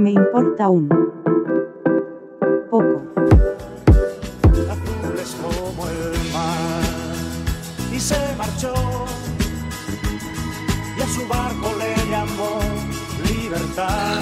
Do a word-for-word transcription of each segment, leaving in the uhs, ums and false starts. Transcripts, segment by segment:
Me importa un poco. Azul es como el mar y se marchó y a su barco le llamó libertad.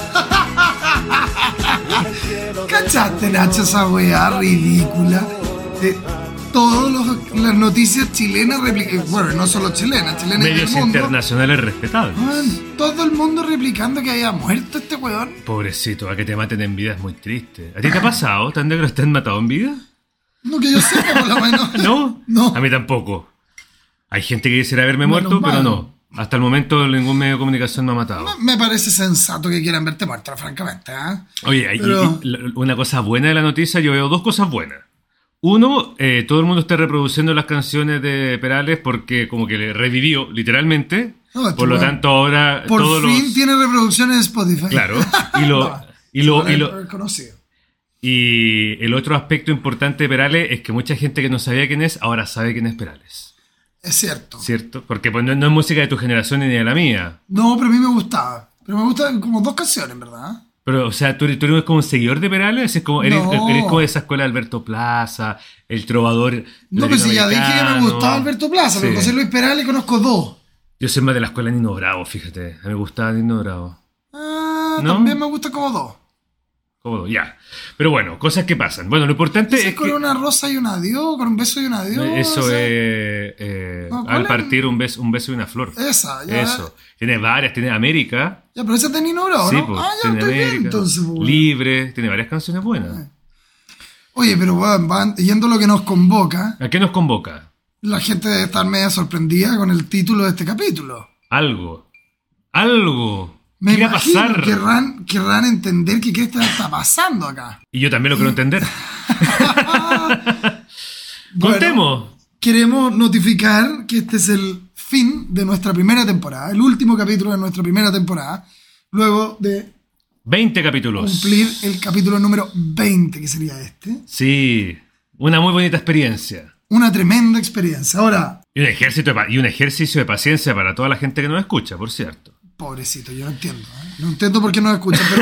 ¿Cachaste, Nacho, esa weá ridícula? Eh, Todas las noticias chilenas replican, bueno, no solo chilenas, chilenas Medios del mundo, internacionales respetables. man, todo el mundo replicando que haya muerto este weón. Pobrecito, a que te maten en vida es muy triste. ¿A ti te ha pasado? ¿Te han de que te han matado en vida? No que yo sepa, por lo menos. ¿No? No. A mí tampoco. Hay gente que quisiera haberme Menos muerto, pero mal. no. Hasta el momento ningún medio de comunicación me ha matado. Me, me parece sensato que quieran verte muerto, francamente, ¿eh? Oye, y- Pero- y- y una cosa buena de la noticia, yo veo dos cosas buenas. Uno, eh, todo el mundo está reproduciendo las canciones de Perales porque como que le revivió, literalmente. No, este Por lo weón, tanto, ahora Por todos fin los... tiene reproducciones en Spotify. Claro. Y lo... No, y lo, por y el- lo- por el conocido. Y el otro aspecto importante de Perales es que mucha gente que no sabía quién es, ahora sabe quién es Perales. Es cierto. ¿Cierto? Porque pues, no, no es música de tu generación ni de la mía. No, pero a mí me gustaba. Pero me gustan como dos canciones, ¿verdad? Pero, o sea, ¿tú, tú eres como un seguidor de Perales? ¿Es como, eres, No. eres como de esa escuela de Alberto Plaza, el trovador No, pero si ya dije que me latinoamericano? gustaba Alberto Plaza, pero Sí. José Luis Perales conozco dos. Yo soy más de la escuela Nino Bravo, fíjate. A mí me gustaba Nino Bravo. Ah, ¿No? También me gusta como dos. Como, ya. Pero bueno, cosas que pasan. Bueno, lo importante ¿Ese es con que... una rosa y un adiós? ¿Con un beso y un adiós? Eso es... Ese- eh, No, ¿cuál al es? partir un beso, un beso y una flor. Esa, ya. Eso. Tiene varias, tiene América. Ya, pero esa es de Nino Bravo, Sí, ¿no? pues, Ah, ya tiene estoy bien, América. entonces, pues, bueno. Libre, tiene varias canciones buenas. Oye, pero bueno, van, yendo a lo que nos convoca, ¿A qué nos convoca? la gente debe estar media sorprendida con el título de este capítulo. Algo. Algo. Me ¿Qué va a imagino, pasar? querrán, querrán entender que qué está, está pasando acá. Y yo también lo quiero entender. Bueno, Contemos. queremos notificar que este es el fin de nuestra primera temporada, el último capítulo de nuestra primera temporada, luego de veinte capítulos. cumplir el capítulo número veinte, que sería este. Sí. Una muy bonita experiencia. Una tremenda experiencia. Ahora, Y un, ejército de pa- y un ejercicio de paciencia para toda la gente que nos escucha, por cierto. pobrecito, yo no entiendo. ¿eh? No entiendo por qué nos escuchan, pero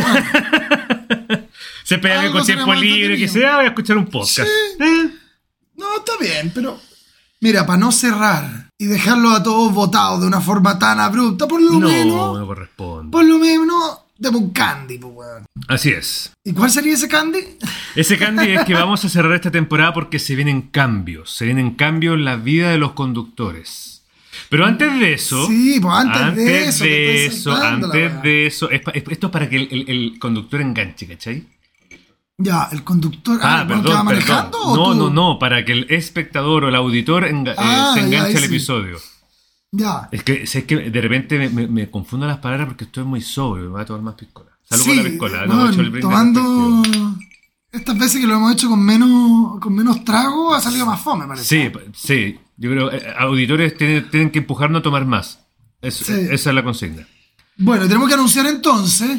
bueno. Se pegan Algo con será tiempo más libre, que entretenido. sea, voy a escuchar un podcast. Sí. ¿Eh? No, está bien, pero... Mira, para no cerrar y dejarlo a todos votados de una forma tan abrupta, por lo No, menos... no corresponde. Por lo menos, dame un candy, pues, weón. Así es. ¿Y cuál sería ese candy? Ese candy es que vamos a cerrar esta temporada porque se vienen cambios. Se vienen cambios en la vida de los conductores. Pero antes de eso... Sí, pues antes, de Antes eso. de te estoy eso, saltando la antes weá. de eso... es pa- es- esto es para que el, el- el conductor enganche, ¿cachai? Ya, el conductor... Ah, el weón perdón, que va perdón. manejando o No, tú? no, no, para que el espectador o el auditor enga- eh, Ah, se ya, enganche ahí al sí. episodio. Ya. Es que, es que de repente me, me- me confundo las palabras porque estoy muy sobrio. Me voy a tomar más piscola. Salud por Sí, la piscola. No, weón, he hecho el brindis tomando... respectivo. Estas veces que lo hemos hecho con menos, con menos trago, ha salido más fome, parece. Sí, pa- sí. Yo creo que auditores tienen, tienen que empujarnos a tomar más. Es- Sí. Esa es la consigna. Bueno, tenemos que anunciar entonces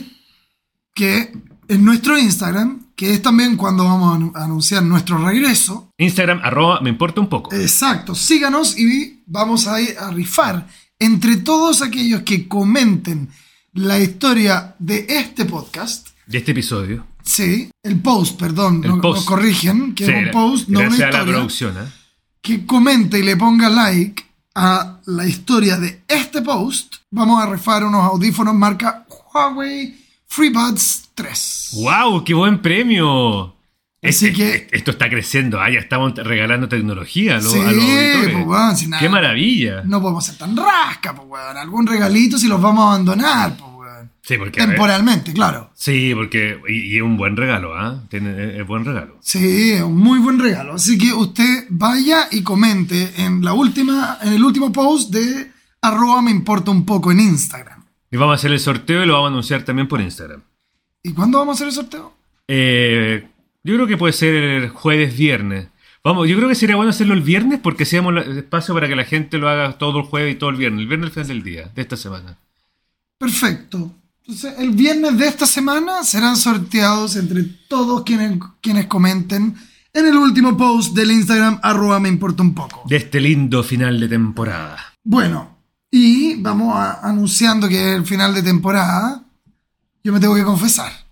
que en nuestro Instagram, que es también cuando vamos a anu- a anunciar nuestro regreso, Instagram, arroba, me importa un poco. exacto, síganos y vamos a ir a rifar entre todos aquellos que comenten la historia de este podcast. De este episodio. Sí, el post, perdón, El no- post. nos corrigen, que Sí, es un post, no una gracias a la historia. producción. ¿eh? Que comente y le ponga like a la historia de este post, vamos a rifar unos audífonos marca Huawei FreeBuds tres. ¡Wow! ¡Qué buen premio! Así Este- que- esto está creciendo. Ah, ya estamos regalando tecnología a los, Sí, a los auditores. pues, weón, si nada. ¡Qué maravilla! No podemos ser tan rasca, pues, weón. Algún regalito si los vamos a abandonar, pues, weón. Sí, porque, a ver, Temporalmente, claro. sí, porque... Y, y es un buen regalo, ¿ah? Tiene- Es buen regalo. Sí, es un muy buen regalo. Así que usted vaya y comente en la última, en el último post de arroba me importa un poco en Instagram. Y vamos a hacer el sorteo y lo vamos a anunciar también por Instagram. ¿Y cuándo vamos a hacer el sorteo? Eh, yo creo que puede ser el jueves, viernes. Vamos, yo creo que sería bueno hacerlo el viernes porque hacíamos espacio para que la gente lo haga todo el jueves y todo el viernes. El viernes al final del día, de esta semana. Perfecto. Entonces, el viernes de esta semana serán sorteados entre todos quienes, quienes comenten en el último post del Instagram arroba me importa un poco. De este lindo final de temporada. Bueno, y vamos a- anunciando que es el final de temporada. Yo me tengo que confesar.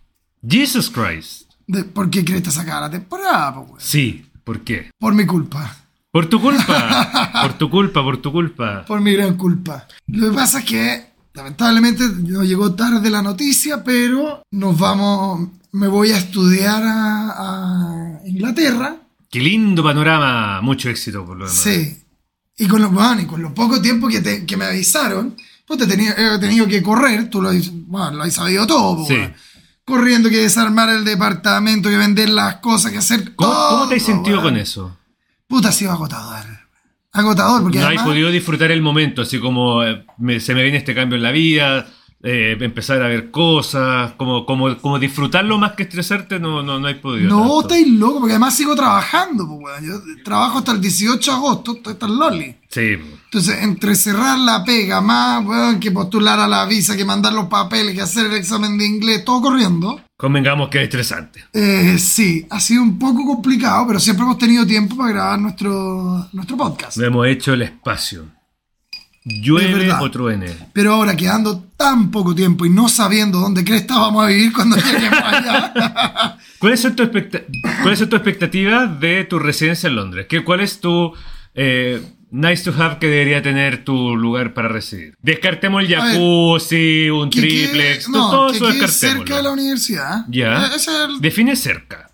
Jesus Christ. De, ¿Por qué crees que se acaba la temporada, po, weón? Sí, ¿por qué? Por mi culpa. Por tu culpa. Por tu culpa, por tu culpa. Por mi gran culpa. Lo que pasa es que, lamentablemente, no llegó tarde la noticia, pero nos vamos... Me voy a estudiar a, a Inglaterra. Qué lindo panorama. Mucho éxito por lo demás. Sí. Y con lo, bueno, y con lo poco tiempo que, te, que me avisaron, pues te tenía, he tenido que correr. Tú lo has, bueno, lo has sabido todo, pues, Sí. bueno. Corriendo, que desarmar el departamento, que vender las cosas, que hacer ¿Cómo, todo. ¿Cómo te has sentido bueno. con eso? Puta, ha sido agotador. Agotador, porque ¿No además... has podido disfrutar el momento? Así como eh, me- se me viene este cambio en la vida, eh, empezar a ver cosas, como, como, como disfrutarlo más que estresarte, no, no, no hay podido. No, tanto. estáis loco, porque además sigo trabajando, pues, weón. Yo trabajo hasta el dieciocho de agosto, estoy hasta el Loli. Sí. Entonces, entre cerrar la pega, más, weón, que postular a la visa, que mandar los papeles, que hacer el examen de inglés, todo corriendo. Convengamos que es estresante. Eh, sí, ha sido un poco complicado, pero siempre hemos tenido tiempo para grabar nuestro, nuestro podcast. No hemos hecho el espacio. Es Llueve verdad. o truene. Pero ahora, quedando tan poco tiempo y no sabiendo dónde cresta vamos a vivir cuando lleguemos allá. ¿Cuáles son tus expecta- ¿Cuáles son tus expectativas de tu residencia en Londres? ¿Qué, ¿Cuál es tu eh, nice to have que debería tener tu lugar para residir? Descartemos el A ver, jacuzzi, un que quede- triplex, no, todo que eso quede descartémoslo. cerca de la universidad. Ya. Eh, ese es el- Define cerca.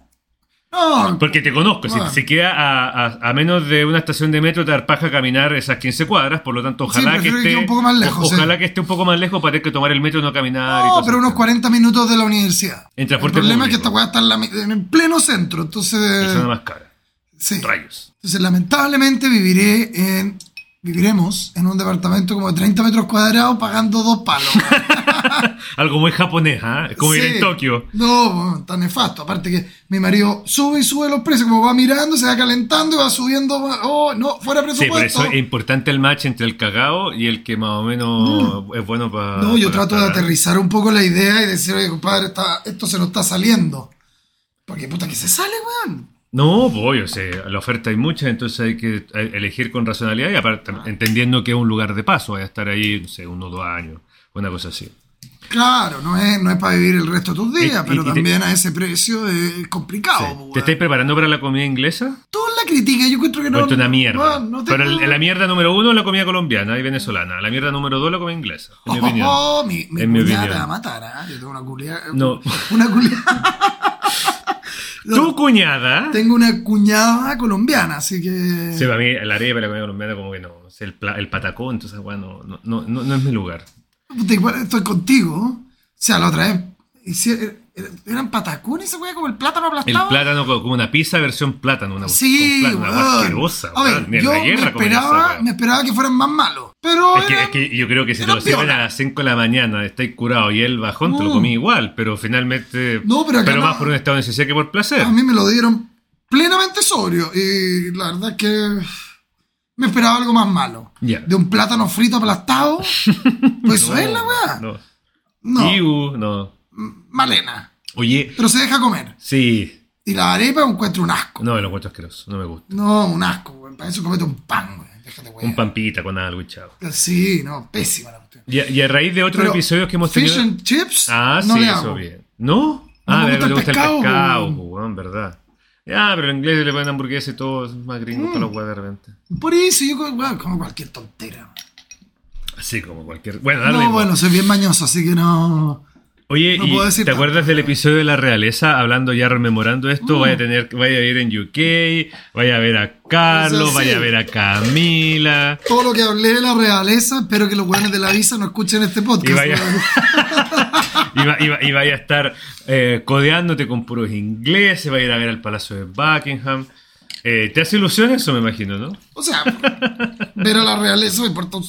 No, Porque te conozco, Bueno. si, si queda a, a- a menos de una estación de metro te da paja caminar esas quince cuadras, por lo tanto ojalá Sí, que prefiero que esté quede un poco más lejos, o- ojalá sí. que esté un poco más lejos para tener que tomar el metro y no caminar y todo no, pero eso. unos cuarenta minutos de la universidad. En El transporte problema es que esta público. weá está en, la mi- en el pleno centro, entonces... Es una más cara. Sí. Rayos. Entonces, lamentablemente viviré en... Viviremos en un departamento como de treinta metros cuadrados pagando dos palos. Algo muy japonés, ¿ah? Es como ir Sí. en Tokio. No, bueno, tan nefasto. Aparte que mi marido sube y sube los precios, como va mirando, se va calentando y va subiendo. Oh, no, fuera Sí, presupuesto. por eso es importante el match entre el cagao y el que más o menos es bueno para... No, yo trato de aterrizar un poco la idea y decir, oye, compadre, está- esto se nos está saliendo. Porque puta que se sale, weón. No, voy, o sea, la oferta hay mucha, entonces hay que eh, elegir con racionalidad y aparte entendiendo que es un lugar de paso, voy a estar ahí, no sé, uno o dos años, una cosa así. Claro, no es, no es para vivir el resto de tus días, Y- y- pero y te- también a ese precio es complicado. Sí. weón. ¿Te estáis preparando para la comida inglesa? Tú la crítica, yo encuentro que no. No, es una mierda. weón, no Pero tengo- el- la mierda número uno es la comida colombiana y venezolana. La mierda número dos es la comida inglesa, en mi Oh, opinión. oh, mi, mi En mi cuñada opinión. te va a matar, ¿ah? Yo tengo una culiada. No. Una culiada. No, Tu cuñada... tengo una cuñada colombiana, así que. Sí, para mí la arepa y la comida colombiana como que no. O sea, el, pla- el patacón, entonces, bueno, no, no, no, no es mi lugar. Puta, igual estoy contigo. O sea, la otra vez. hici- ¿Eran patacones esa weá como el plátano El aplastado? plátano co- como una pizza versión plátano. Una, Sí, con plátano, una weón. asquerosa. A ver, weón. Ni en yo la me guerra comen esa esperaba, weá. me esperaba que fueran más malos. Pero. Es que, eran- es que yo creo que si te era lo sirven piola. a las cinco de la mañana, estáis curado y el bajón te lo Mm. comí igual, pero finalmente. No, pero acá más no. por un estado de necesidad que por placer. A mí me lo dieron plenamente sobrio. Y la verdad es que me esperaba algo más malo. Ya. De un plátano frito aplastado. Pues eso es la weá. No. No. Iu, no. Malena. Oye, Pero se deja comer. sí. Y la arepa encuentro un asco. No, lo encuentro asqueroso, no me gusta. No, un asco, güey. Para eso comete un pan, güey. Déjate, güey. Un pampita con algo y chao. Sí, no, pésima la cuestión. Y a, y a raíz de otros Pero episodios que hemos Fish tenido. and chips, Ah, no sí, le eso hago. bien. ¿No? No Ah, me pero gusta te el gusta el pescado, pescado, weón. weón, verdad. Ya, pero en inglés le ponen hamburguesa y todo, es más gringo Mm. para los weas de repente. Por eso yo güey, como cualquier tontera. Así como cualquier. Bueno, da lo No, mismo. bueno, soy bien mañoso, así que no. Oye, no ¿y puedo decir te tanto. acuerdas del episodio de la realeza? Hablando ya, rememorando esto, Mm. vaya a tener, vaya a ir en U K, vaya a ver a Carlos, Eso sí. vaya a ver a Camila. Todo lo que hablé de la realeza, espero que los güeyes de la visa no escuchen este podcast. Y vaya, güey. y, va- y va- y vaya a estar eh, codeándote con puros ingleses, vaya a ir a ver al Palacio de Buckingham. Eh, ¿Te hace ilusión eso, me imagino, no? O sea, ver a la realeza me importa un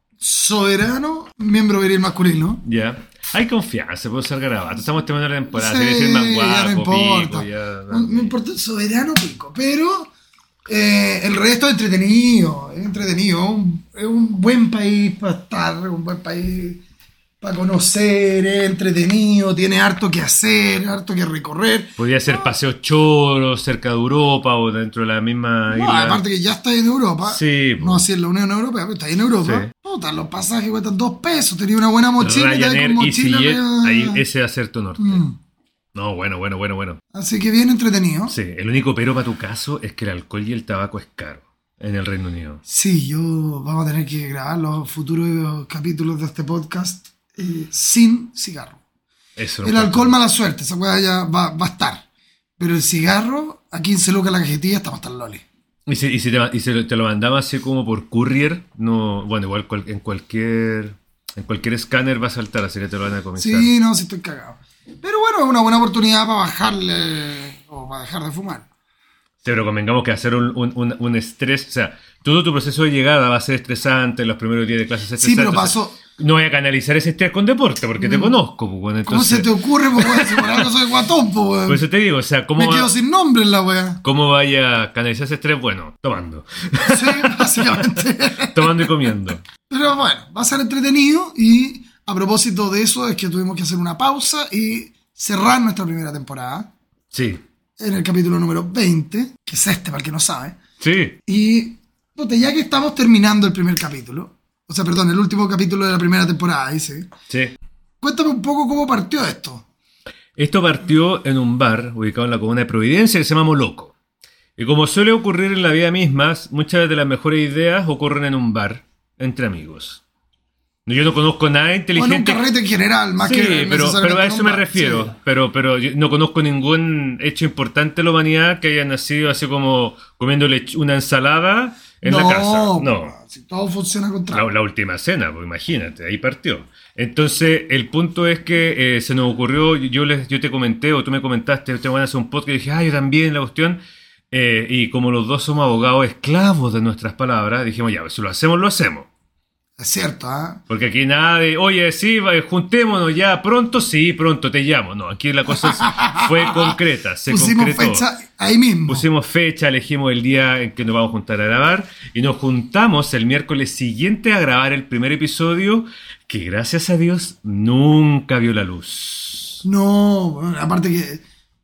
soberano miembro viril masculino. Ya. Hay confianza, puedo ser garabato. Estamos terminando la temporada. Sí, si eres el más ya guapo, no importa. pico, ya, No, no importa el soberano pico, pero eh, el resto es entretenido, es entretenido, un- es un buen país para estar, un buen país para conocer, es entretenido, tiene harto que hacer, harto que recorrer. Podría ser paseos choros cerca de Europa o dentro de la misma No, isla. aparte que ya está en Europa, Sí, no así en la Unión Europea, pero está en Europa. Sí. Puta, los pasajes cuestan dos pesos, tenía una buena mochila y te Ryanair, con mochila. EasyJet, arriba. ahí ese va a ser tu norte. Mm. No, bueno, bueno, bueno, bueno. Así que bien entretenido. Sí, el único pero para tu caso es que el alcohol y el tabaco es caro en el Reino Unido. Sí, yo vamos a tener que grabar los futuros capítulos de este podcast eh, sin cigarro. Eso no El pasa. alcohol, mala suerte, esa weá ya va, va a estar. Pero el cigarro, a quince lucas la cajetilla, estamos tan loli. Y si, y si te, y si te lo mandaba así como por courier, no, bueno, igual cual- en cualquier en cualquier escáner va a saltar, así que te lo van a comisar. Sí, no, sí estoy cagado. Pero bueno, es una buena oportunidad para bajarle o para dejar de fumar. Sí, pero convengamos que hacer un, un, un, un estrés, o sea, todo tu proceso de llegada va a ser estresante, los primeros días de clases es Sí, estresante. pero o sea, paso... no voy a canalizar ese estrés con deporte, porque te conozco, pues, bueno, ¿Cómo entonces, se te ocurre, pues, weón? Si por algo soy guatón, pues, weón. por eso te digo, o sea, ¿cómo, Me va- quedo sin nombre en la weá. ¿cómo vaya a canalizar ese estrés? Bueno, tomando, Sí, básicamente. tomando y comiendo. Pero bueno, va a ser entretenido y a propósito de eso es que tuvimos que hacer una pausa y cerrar nuestra primera temporada Sí, en el capítulo número veinte, que es este para el que no sabe. sí. Y puta, ya que estamos terminando el primer capítulo, o sea, perdón, el último capítulo de la primera temporada, dice, Sí. cuéntame un poco cómo partió esto. Esto partió en un bar ubicado en la comuna de Providencia que se llama Moloco. Y como suele ocurrir en la vida misma, muchas de las mejores ideas ocurren en un bar, entre amigos. Yo no conozco nada O en un inteligente. carrete en general, más Sí, que pero, necesariamente pero a en un eso me bar, refiero. sí. Pero, pero yo no conozco ningún hecho importante de la humanidad que haya nacido así como comiendo lech- una ensalada en no, la casa. No. pues, si todo funciona La, contrario. la última cena, pues imagínate, ahí partió. Entonces, el punto es que eh, se nos ocurrió, yo les, yo te comenté o tú me comentaste, ustedes van a hacer un podcast y dije, ah, yo también, la cuestión. Eh, y como los dos somos abogados esclavos de nuestras palabras, dijimos, ya, pues, si lo hacemos, lo hacemos. Es cierto, ¿ah? Porque aquí nada de, oye, sí, va, juntémonos ya pronto, sí, pronto te llamo. No, aquí la cosa es- fue concreta, se Pusimos concretó. fecha ahí mismo. Pusimos fecha, elegimos el día en que nos vamos a juntar a grabar y nos juntamos el miércoles siguiente a grabar el primer episodio que gracias a Dios nunca vio la luz. No, bueno, aparte que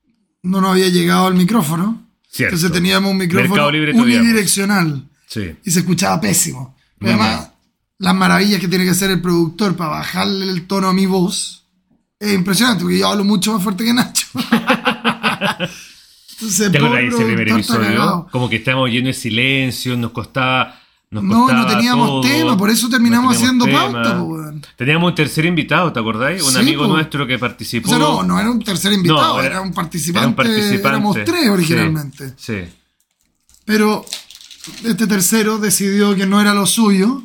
no nos había llegado el micrófono. Cierto. Entonces teníamos un Mercado micrófono Libre estudiamos. unidireccional Sí. y se escuchaba pésimo. Pero Muy además, las maravillas que tiene que hacer el productor para bajarle el tono a mi voz es impresionante, porque yo hablo mucho más fuerte que Nacho. Entonces, ¿Te acuerdas pobre de ese primer productor está episodio? cagado. Como que estábamos llenos de silencio, nos costaba... Nos No, costaba no teníamos todo, tema, por eso terminamos no teníamos haciendo tema. pauta, po, weón. Teníamos un tercer invitado, ¿te acordáis? Un Sí, amigo po. nuestro que O participó. sea, no, no era un tercer invitado, No, era, era- un participante. Era un participante. Éramos tres originalmente. Sí, sí. Pero este tercero decidió que no era lo suyo.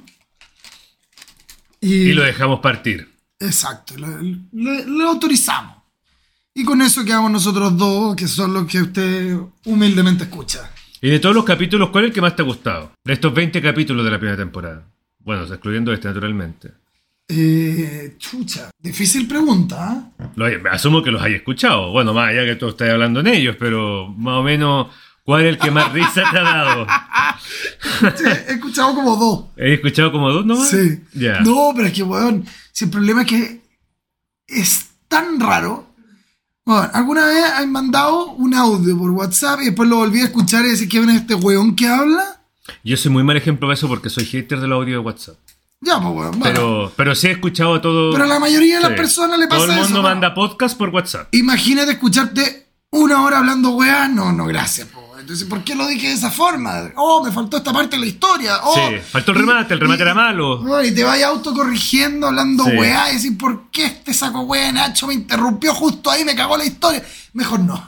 Y, Y lo dejamos partir. exacto, le, le- le autorizamos. Y con eso quedamos nosotros dos, que son los que usted humildemente escucha. Y de todos los capítulos, ¿cuál es el que más te ha gustado? De estos veinte capítulos de la primera temporada. Bueno, excluyendo este, naturalmente. Eh, chucha, difícil pregunta, ¿eh? Lo hay- asumo que los hayas escuchado. Bueno, más allá que tú estás hablando en ellos, pero más o menos, ¿cuál es el que más risa te ha dado? Sí, he escuchado como dos. ¿He escuchado como dos nomás? Sí. Ya. No, pero es que, weón, si el problema es que es tan raro. Bueno, alguna vez han mandado un audio por WhatsApp y después lo volví a escuchar y decir, ¿quién es este weón que habla? Yo soy muy mal ejemplo de eso porque soy hater del audio de WhatsApp. Ya, pues, weón, bueno. Pero, pero sí he escuchado a todo. Pero a la mayoría de las Sí. personas le pasa Todo el mundo eso, ¿no? manda podcast por WhatsApp. Imagínate escucharte una hora hablando weá. No, no, gracias, po. Entonces, ¿por qué lo dije de esa forma? Oh, me faltó esta parte de la historia. Oh, Sí, faltó el remate, el remate era malo. No, y te vayas autocorrigiendo hablando Sí. weá y decir, ¿por qué este saco weá de Nacho me interrumpió justo ahí, me cagó la historia? Mejor no.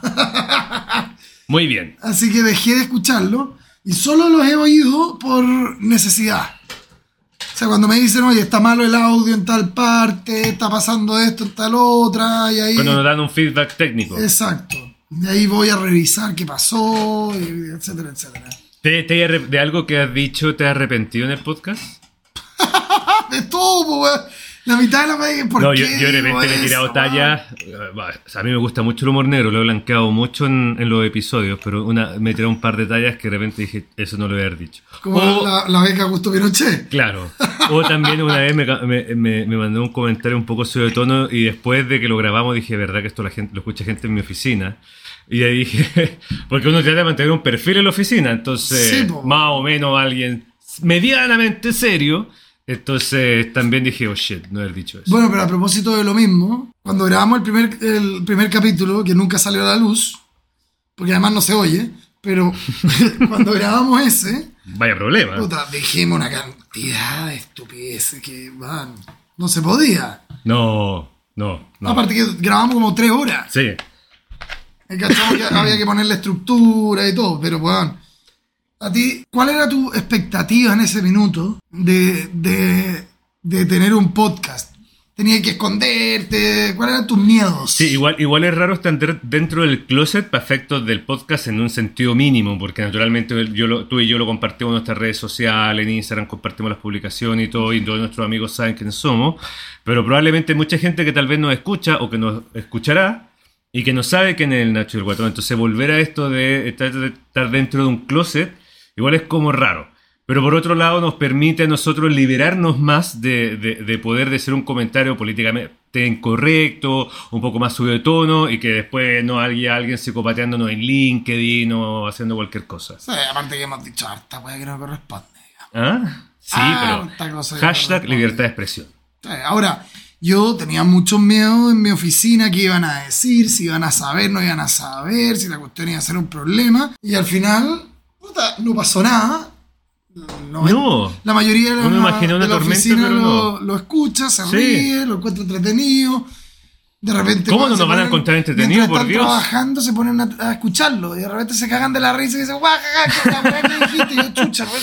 Muy bien. Así que dejé de escucharlo y solo los he oído por necesidad. O sea, cuando me dicen, oye, está malo el audio en tal parte, está pasando esto en tal otra, y ahí... Cuando nos dan un feedback técnico. Exacto. De ahí voy a revisar qué pasó, y etcétera, etcétera. ¿Te, te hay arre- ¿De algo que has dicho te has arrepentido en el podcast? De todo, po, weón. La mitad de la vez, ¿por No, qué yo, yo de digo repente me he tirado eso, tallas. eh, bah, o sea, a mí me gusta mucho el humor negro, lo he blanqueado mucho en, en los episodios, pero una, me he tirado un par de tallas que de repente dije, eso no lo voy a haber dicho. Como O- la, la beca Augusto Pinochet. Claro. O también una vez me, ca- me, me- me mandó un comentario un poco suyo de tono y después de que lo grabamos dije, verdad que esto la gente lo escucha gente en mi oficina. Y ahí dije, porque uno trata de mantener un perfil en la oficina, entonces Sí, po. más o menos alguien medianamente serio Entonces también dije, oh shit, no haber dicho eso. Bueno, pero a propósito de lo mismo, cuando grabamos el primer, el primer capítulo, que nunca salió a la luz, porque además no se oye, pero cuando grabamos ese, vaya problema. puta, dijimos una cantidad de estupideces que, man, no se podía. No, no, no. Aparte que grabamos como tres horas. Sí. ¿Cachai? Había que ponerle estructura y todo, pero bueno. A ti, ¿cuál era tu expectativa en ese minuto de, de, de tener un podcast? ¿Tenías que esconderte? ¿Cuáles eran tus miedos? Sí, igual, igual es raro estar dentro del closet para efectos del podcast en un sentido mínimo, porque naturalmente yo lo, tú y yo lo compartimos en nuestras redes sociales, en Instagram compartimos las publicaciones y todo, y todos nuestros amigos saben quiénes somos, pero probablemente hay mucha gente que tal vez nos escucha o que nos escuchará y que no sabe quién es el Nacho y el Guatón. Entonces volver a esto de estar, de estar dentro de un closet igual es como raro. Pero por otro lado nos permite a nosotros liberarnos más de, de, de poder decir un comentario políticamente incorrecto, un poco más subido de tono, y que después no haya alguien psicopateándonos en LinkedIn o haciendo cualquier cosa. Sí, aparte que hemos dicho harta wea que no corresponde. ¿Ah? Sí, Ah, pero cosa hashtag corresponde. libertad de expresión. Sí, ahora, yo tenía mucho miedo en mi oficina que iban a decir, si iban a saber, no iban a saber, si la cuestión iba a ser un problema, y al final, puta, no pasó nada. No, No. La mayoría de la, Uno imagina una de la tormenta, oficina pero lo, no. lo escucha, se Sí. ríe, lo encuentra entretenido. De repente, ¿Cómo cuando no se nos van a ponen- encontrar entretenido, mientras por están Dios? trabajando, se ponen a, a escucharlo. Y de repente se cagan de la risa y dicen, guau, jaja, que la weá que dijiste, y yo, chucha, weón.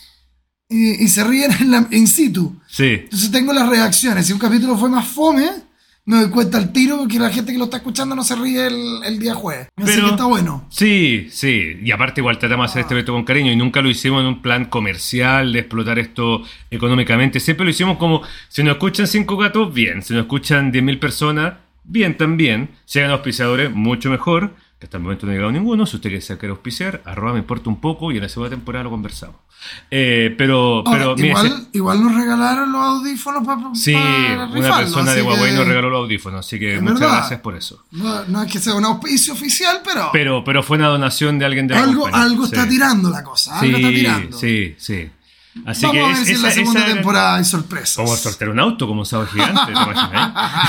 Y, y se ríen en, la, in situ. Sí. Entonces tengo las reacciones. Si un capítulo fue más fome, me doy cuenta al tiro porque la gente que lo está escuchando no se ríe el, el día jueves. Así Pero- que está bueno. Sí, sí. Y aparte igual tratamos de hacer este evento con cariño y nunca lo hicimos en un plan comercial de explotar esto económicamente. Siempre lo hicimos como, si nos escuchan cinco gatos, bien. Si nos escuchan diez mil personas, bien también. Si hagan auspiciadores, mucho mejor. Que hasta el momento no ha llegado ninguno. Si usted quiere auspiciar, arroba me importa un poco y en la segunda temporada lo conversamos. Eh, pero, Ahora, pero mire, igual, se- igual nos regalaron los audífonos para sí, una persona de Huawei nos regaló los audífonos, así que Es muchas verdad. gracias por eso. No, no es que sea un auspicio oficial, pero, Pero, pero fue una donación de alguien de la algo, compañía. algo Sí. está tirando la cosa. Algo está Sí, tirando. sí, sí. Así Vamos que a ver es- si en la esa- segunda esa era- temporada hay sorpresas. Vamos a sortear un auto como Sábado Gigante, ¿te imaginas?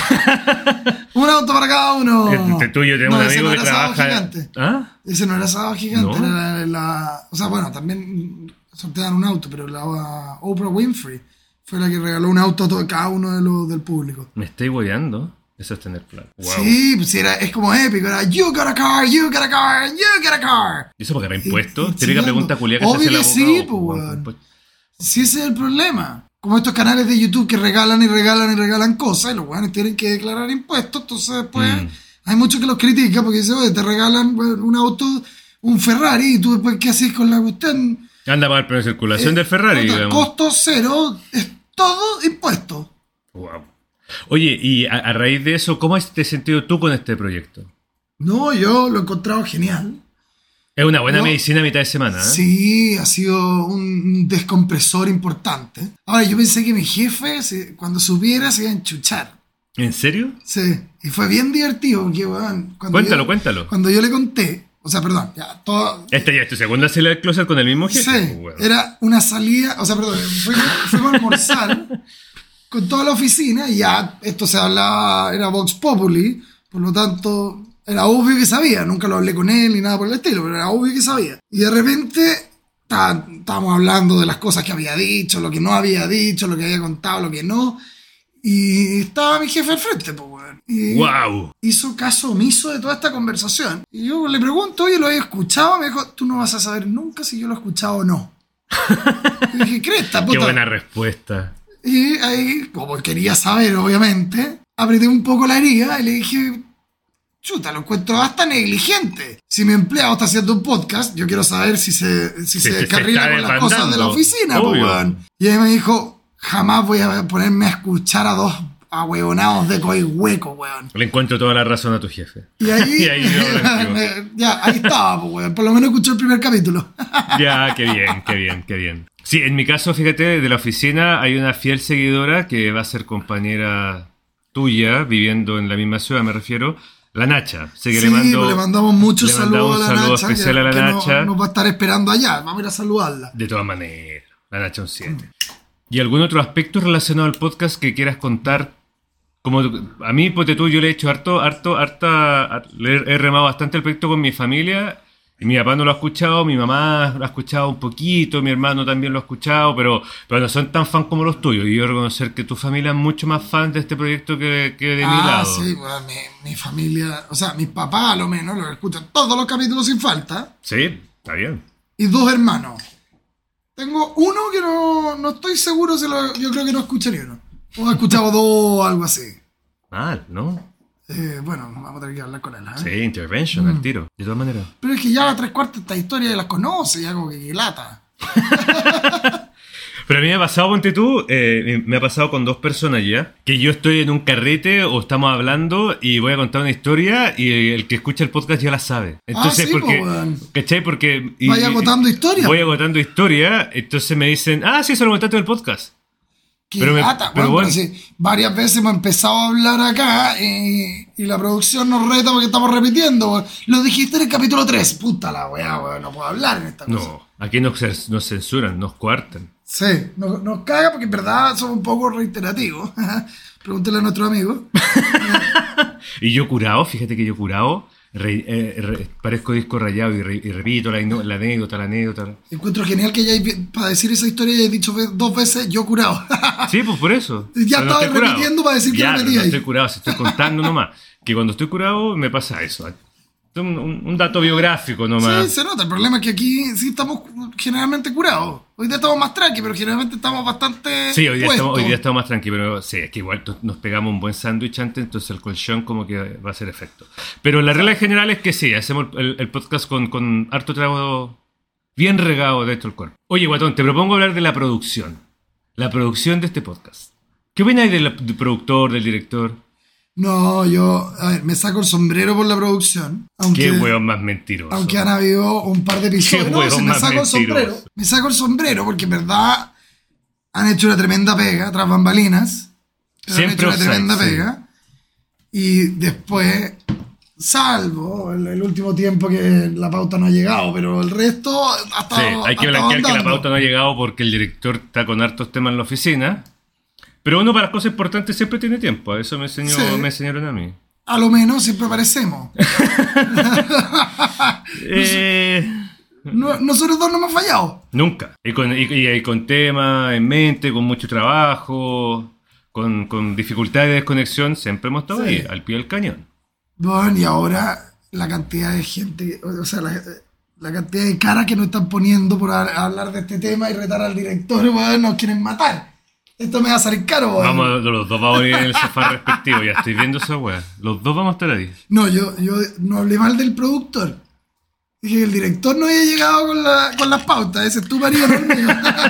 Un auto para cada uno. Este tuyo tiene No, un ese amigo no que era Sábado trabaja. Gigante. ¿Ah? Ese no era Sábado Gigante, No. era la, la- O sea, bueno, también sortearon un auto, pero la Oprah Winfrey fue la que regaló un auto a todo, cada uno de los del público. Me estoy boyando. Eso es tener plan. Wow. Sí, pues sí, era, es como épico, era you got a car, you got a car, you got a car. ¿Y eso pagará Y- impuestos? y Típica chillando. pregunta culiada que se Obvio hace el que sí, abogado. pues, Bueno, weón. pues, Si ese es el problema. Como estos canales de YouTube que regalan y regalan y regalan cosas, y los weones tienen que declarar impuestos, entonces después Mm. hay muchos que los critican porque dicen, oye, te regalan weón, un auto, un Ferrari, y tú después, ¿qué haces con la cuestión? Anda para el precio de circulación Eh, del Ferrari, puta, digamos. costo cero, es todo impuesto. Wow. Oye, y a, a raíz de eso, ¿cómo has te sentido tú con este proyecto? No, yo lo he encontrado genial. Es una buena No. medicina a mitad de semana, ¿eh? Sí, ha sido un descompresor importante. Ahora, yo pensé que mi jefe, se- cuando supiera, se iba a enchuchar. ¿En serio? Sí, y fue bien divertido porque, weón, cuando Cuéntalo, yo, cuéntalo. Cuando yo le conté, o sea, perdón, ya, todo... Esta ya es tu segunda salida del closet con el mismo jefe. Sí, pues, weón. era una salida, o sea, perdón, fuimos, fuimos a almorzar con toda la oficina y ya esto se hablaba, era Vox Populi, por lo tanto, era obvio que sabía, nunca lo hablé con él ni nada por el estilo, pero era obvio que sabía. Y de repente tá- estábamos hablando de las cosas que había dicho, lo que no había dicho, lo que había contado, lo que no, y estaba mi jefe al frente, pues, weón. Y ¡Wow! hizo caso omiso de toda esta conversación. Y yo le pregunto, oye, ¿lo había escuchado? Me dijo, tú no vas a saber nunca si yo lo he escuchado o no. Y dije, cresta, Qué puta. buena respuesta. Y ahí, como quería saber, obviamente, apreté un poco la herida y le dije, chuta, lo encuentro hasta negligente. Si mi empleado está haciendo un podcast, yo quiero saber si se, si Sí, se se descarrila está con las cosas de la desbandando. oficina, po, Obvio. weón. Y ahí me dijo, jamás voy a ponerme a escuchar a dos ahuevonados de coi hueco, weón. Le encuentro toda la razón a tu jefe. Y ahí, Y ahí yo blanqueo. me- ya, ahí estaba, pues, weón. Por lo menos escuché el primer capítulo. Ya, qué bien, qué bien, qué bien. Sí, en mi caso, fíjate, de la oficina hay una fiel seguidora que va a ser compañera tuya, viviendo en la misma ciudad, me refiero, la Nacha. Así que Sí, le, mando, pues, le mandamos muchos le mandamos saludos a la un saludo Nacha. especial que, a la que no- Nacha. nos va a estar esperando allá. Vamos a ir a saludarla. De todas maneras, la Nacha un siete. ¿Y algún otro aspecto relacionado al podcast que quieras contar? Como a mí, ponte tú, yo le he hecho harto, harto, harta, le he remado bastante el proyecto con mi familia. Y mi papá no lo ha escuchado, mi mamá lo ha escuchado un poquito, mi hermano también lo ha escuchado, pero, pero no son tan fan como los tuyos. Y yo reconocer que tu familia es mucho más fan de este proyecto que, que de ah, mi lado. Ah, sí, bueno, mi, mi familia, o sea, mis papás a lo menos lo escuchan todos los capítulos sin falta. Sí, está bien. Y dos hermanos. Tengo uno que no, no estoy seguro, si lo, yo creo que no escucha ni uno. O ha escuchado dos o algo así. Mal, ¿no? Eh, bueno, vamos a tener que hablar con él. ¿eh? Sí, intervention, mm. al tiro, de todas maneras. Pero es que ya tres cuartas de esta historia ya las conoce, ya como que, que lata. Pero a mí me ha pasado, ponte tú, eh, me ha pasado con dos personas ya, que yo estoy en un carrete o estamos hablando y voy a contar una historia y el que escucha el podcast ya la sabe. Entonces, ah, sí, porque, po, bueno. ¿cachai? Porque... Y, Vaya agotando historia. Voy agotando historia, entonces me dicen, ah, sí, eso lo contaste del podcast. Qué pero lata, me, pero bueno, bueno. Pero sí, varias veces hemos empezado a hablar acá y, y la producción nos reta porque estamos repitiendo. Lo dijiste en el capítulo tres. Puta la weá, weá, no puedo hablar en esta cosa. No, aquí nos, nos censuran, nos coartan. Sí, nos, nos caga porque en verdad somos un poco reiterativos. Pregúntale a nuestro amigo. Y yo curado, fíjate que yo curado, re, eh, re, parezco disco rayado y, re, y repito la, la anécdota, la anécdota. Encuentro genial que ya para decir esa historia hayas dicho dos veces yo curado. Sí, pues por eso. Ya estaba no repitiendo para decir que ya, lo metí no ahí. Estoy curado, si estoy contando nomás. Que cuando estoy curado me pasa eso. Un, un, un dato biográfico nomás. Sí, se nota. El problema es que aquí sí estamos generalmente curados. Hoy día estamos más tranqui, pero generalmente estamos bastante. Sí, hoy día, puestos. estamos, hoy día estamos más tranqui, pero sí, es que igual nos pegamos un buen sándwich antes, entonces el colchón como que va a hacer efecto. Pero la regla general es que sí, hacemos el, el podcast con, con harto trago bien regado dentro del cuerpo. Oye, Guatón, te propongo hablar de la producción. La producción de este podcast. ¿Qué opinas del, del productor, del director? No, yo, a ver, me saco el sombrero por la producción. Aunque, Qué hueón más mentiroso. Aunque han habido un par de episodios. Qué no, si me más saco mentiroso. el sombrero. Me saco el sombrero porque en verdad han hecho una tremenda pega tras bambalinas. Siempre han hecho una offside, tremenda sí. pega. Y después, salvo el, el último tiempo que la pauta no ha llegado, pero el resto ha estado. Sí, hay que ha estado blanquear que la andando. pauta no ha llegado porque el director está con hartos temas en la oficina. Pero uno para las cosas importantes siempre tiene tiempo. Eso me, enseñó, Sí. me enseñaron a mí. A lo menos siempre parecemos. eh, No- nosotros dos no hemos fallado. nunca. Y con, y, y con temas en mente, con mucho trabajo, con, con dificultades de desconexión, siempre hemos estado Sí. ahí, al pie del cañón. Bueno, y ahora la cantidad de gente, o sea, la, la cantidad de caras que nos están poniendo por a- hablar de este tema y retar al director, weón, nos quieren matar. Esto me va a salir caro, weón. Vamos, los dos vamos a ir en el sofá respectivo. Ya estoy viendo esa weá. Los dos vamos a estar ahí. No, yo, yo no hablé mal del productor. Dije que el director no había llegado con, la, con las pautas. Ese es tu marido, no el mío.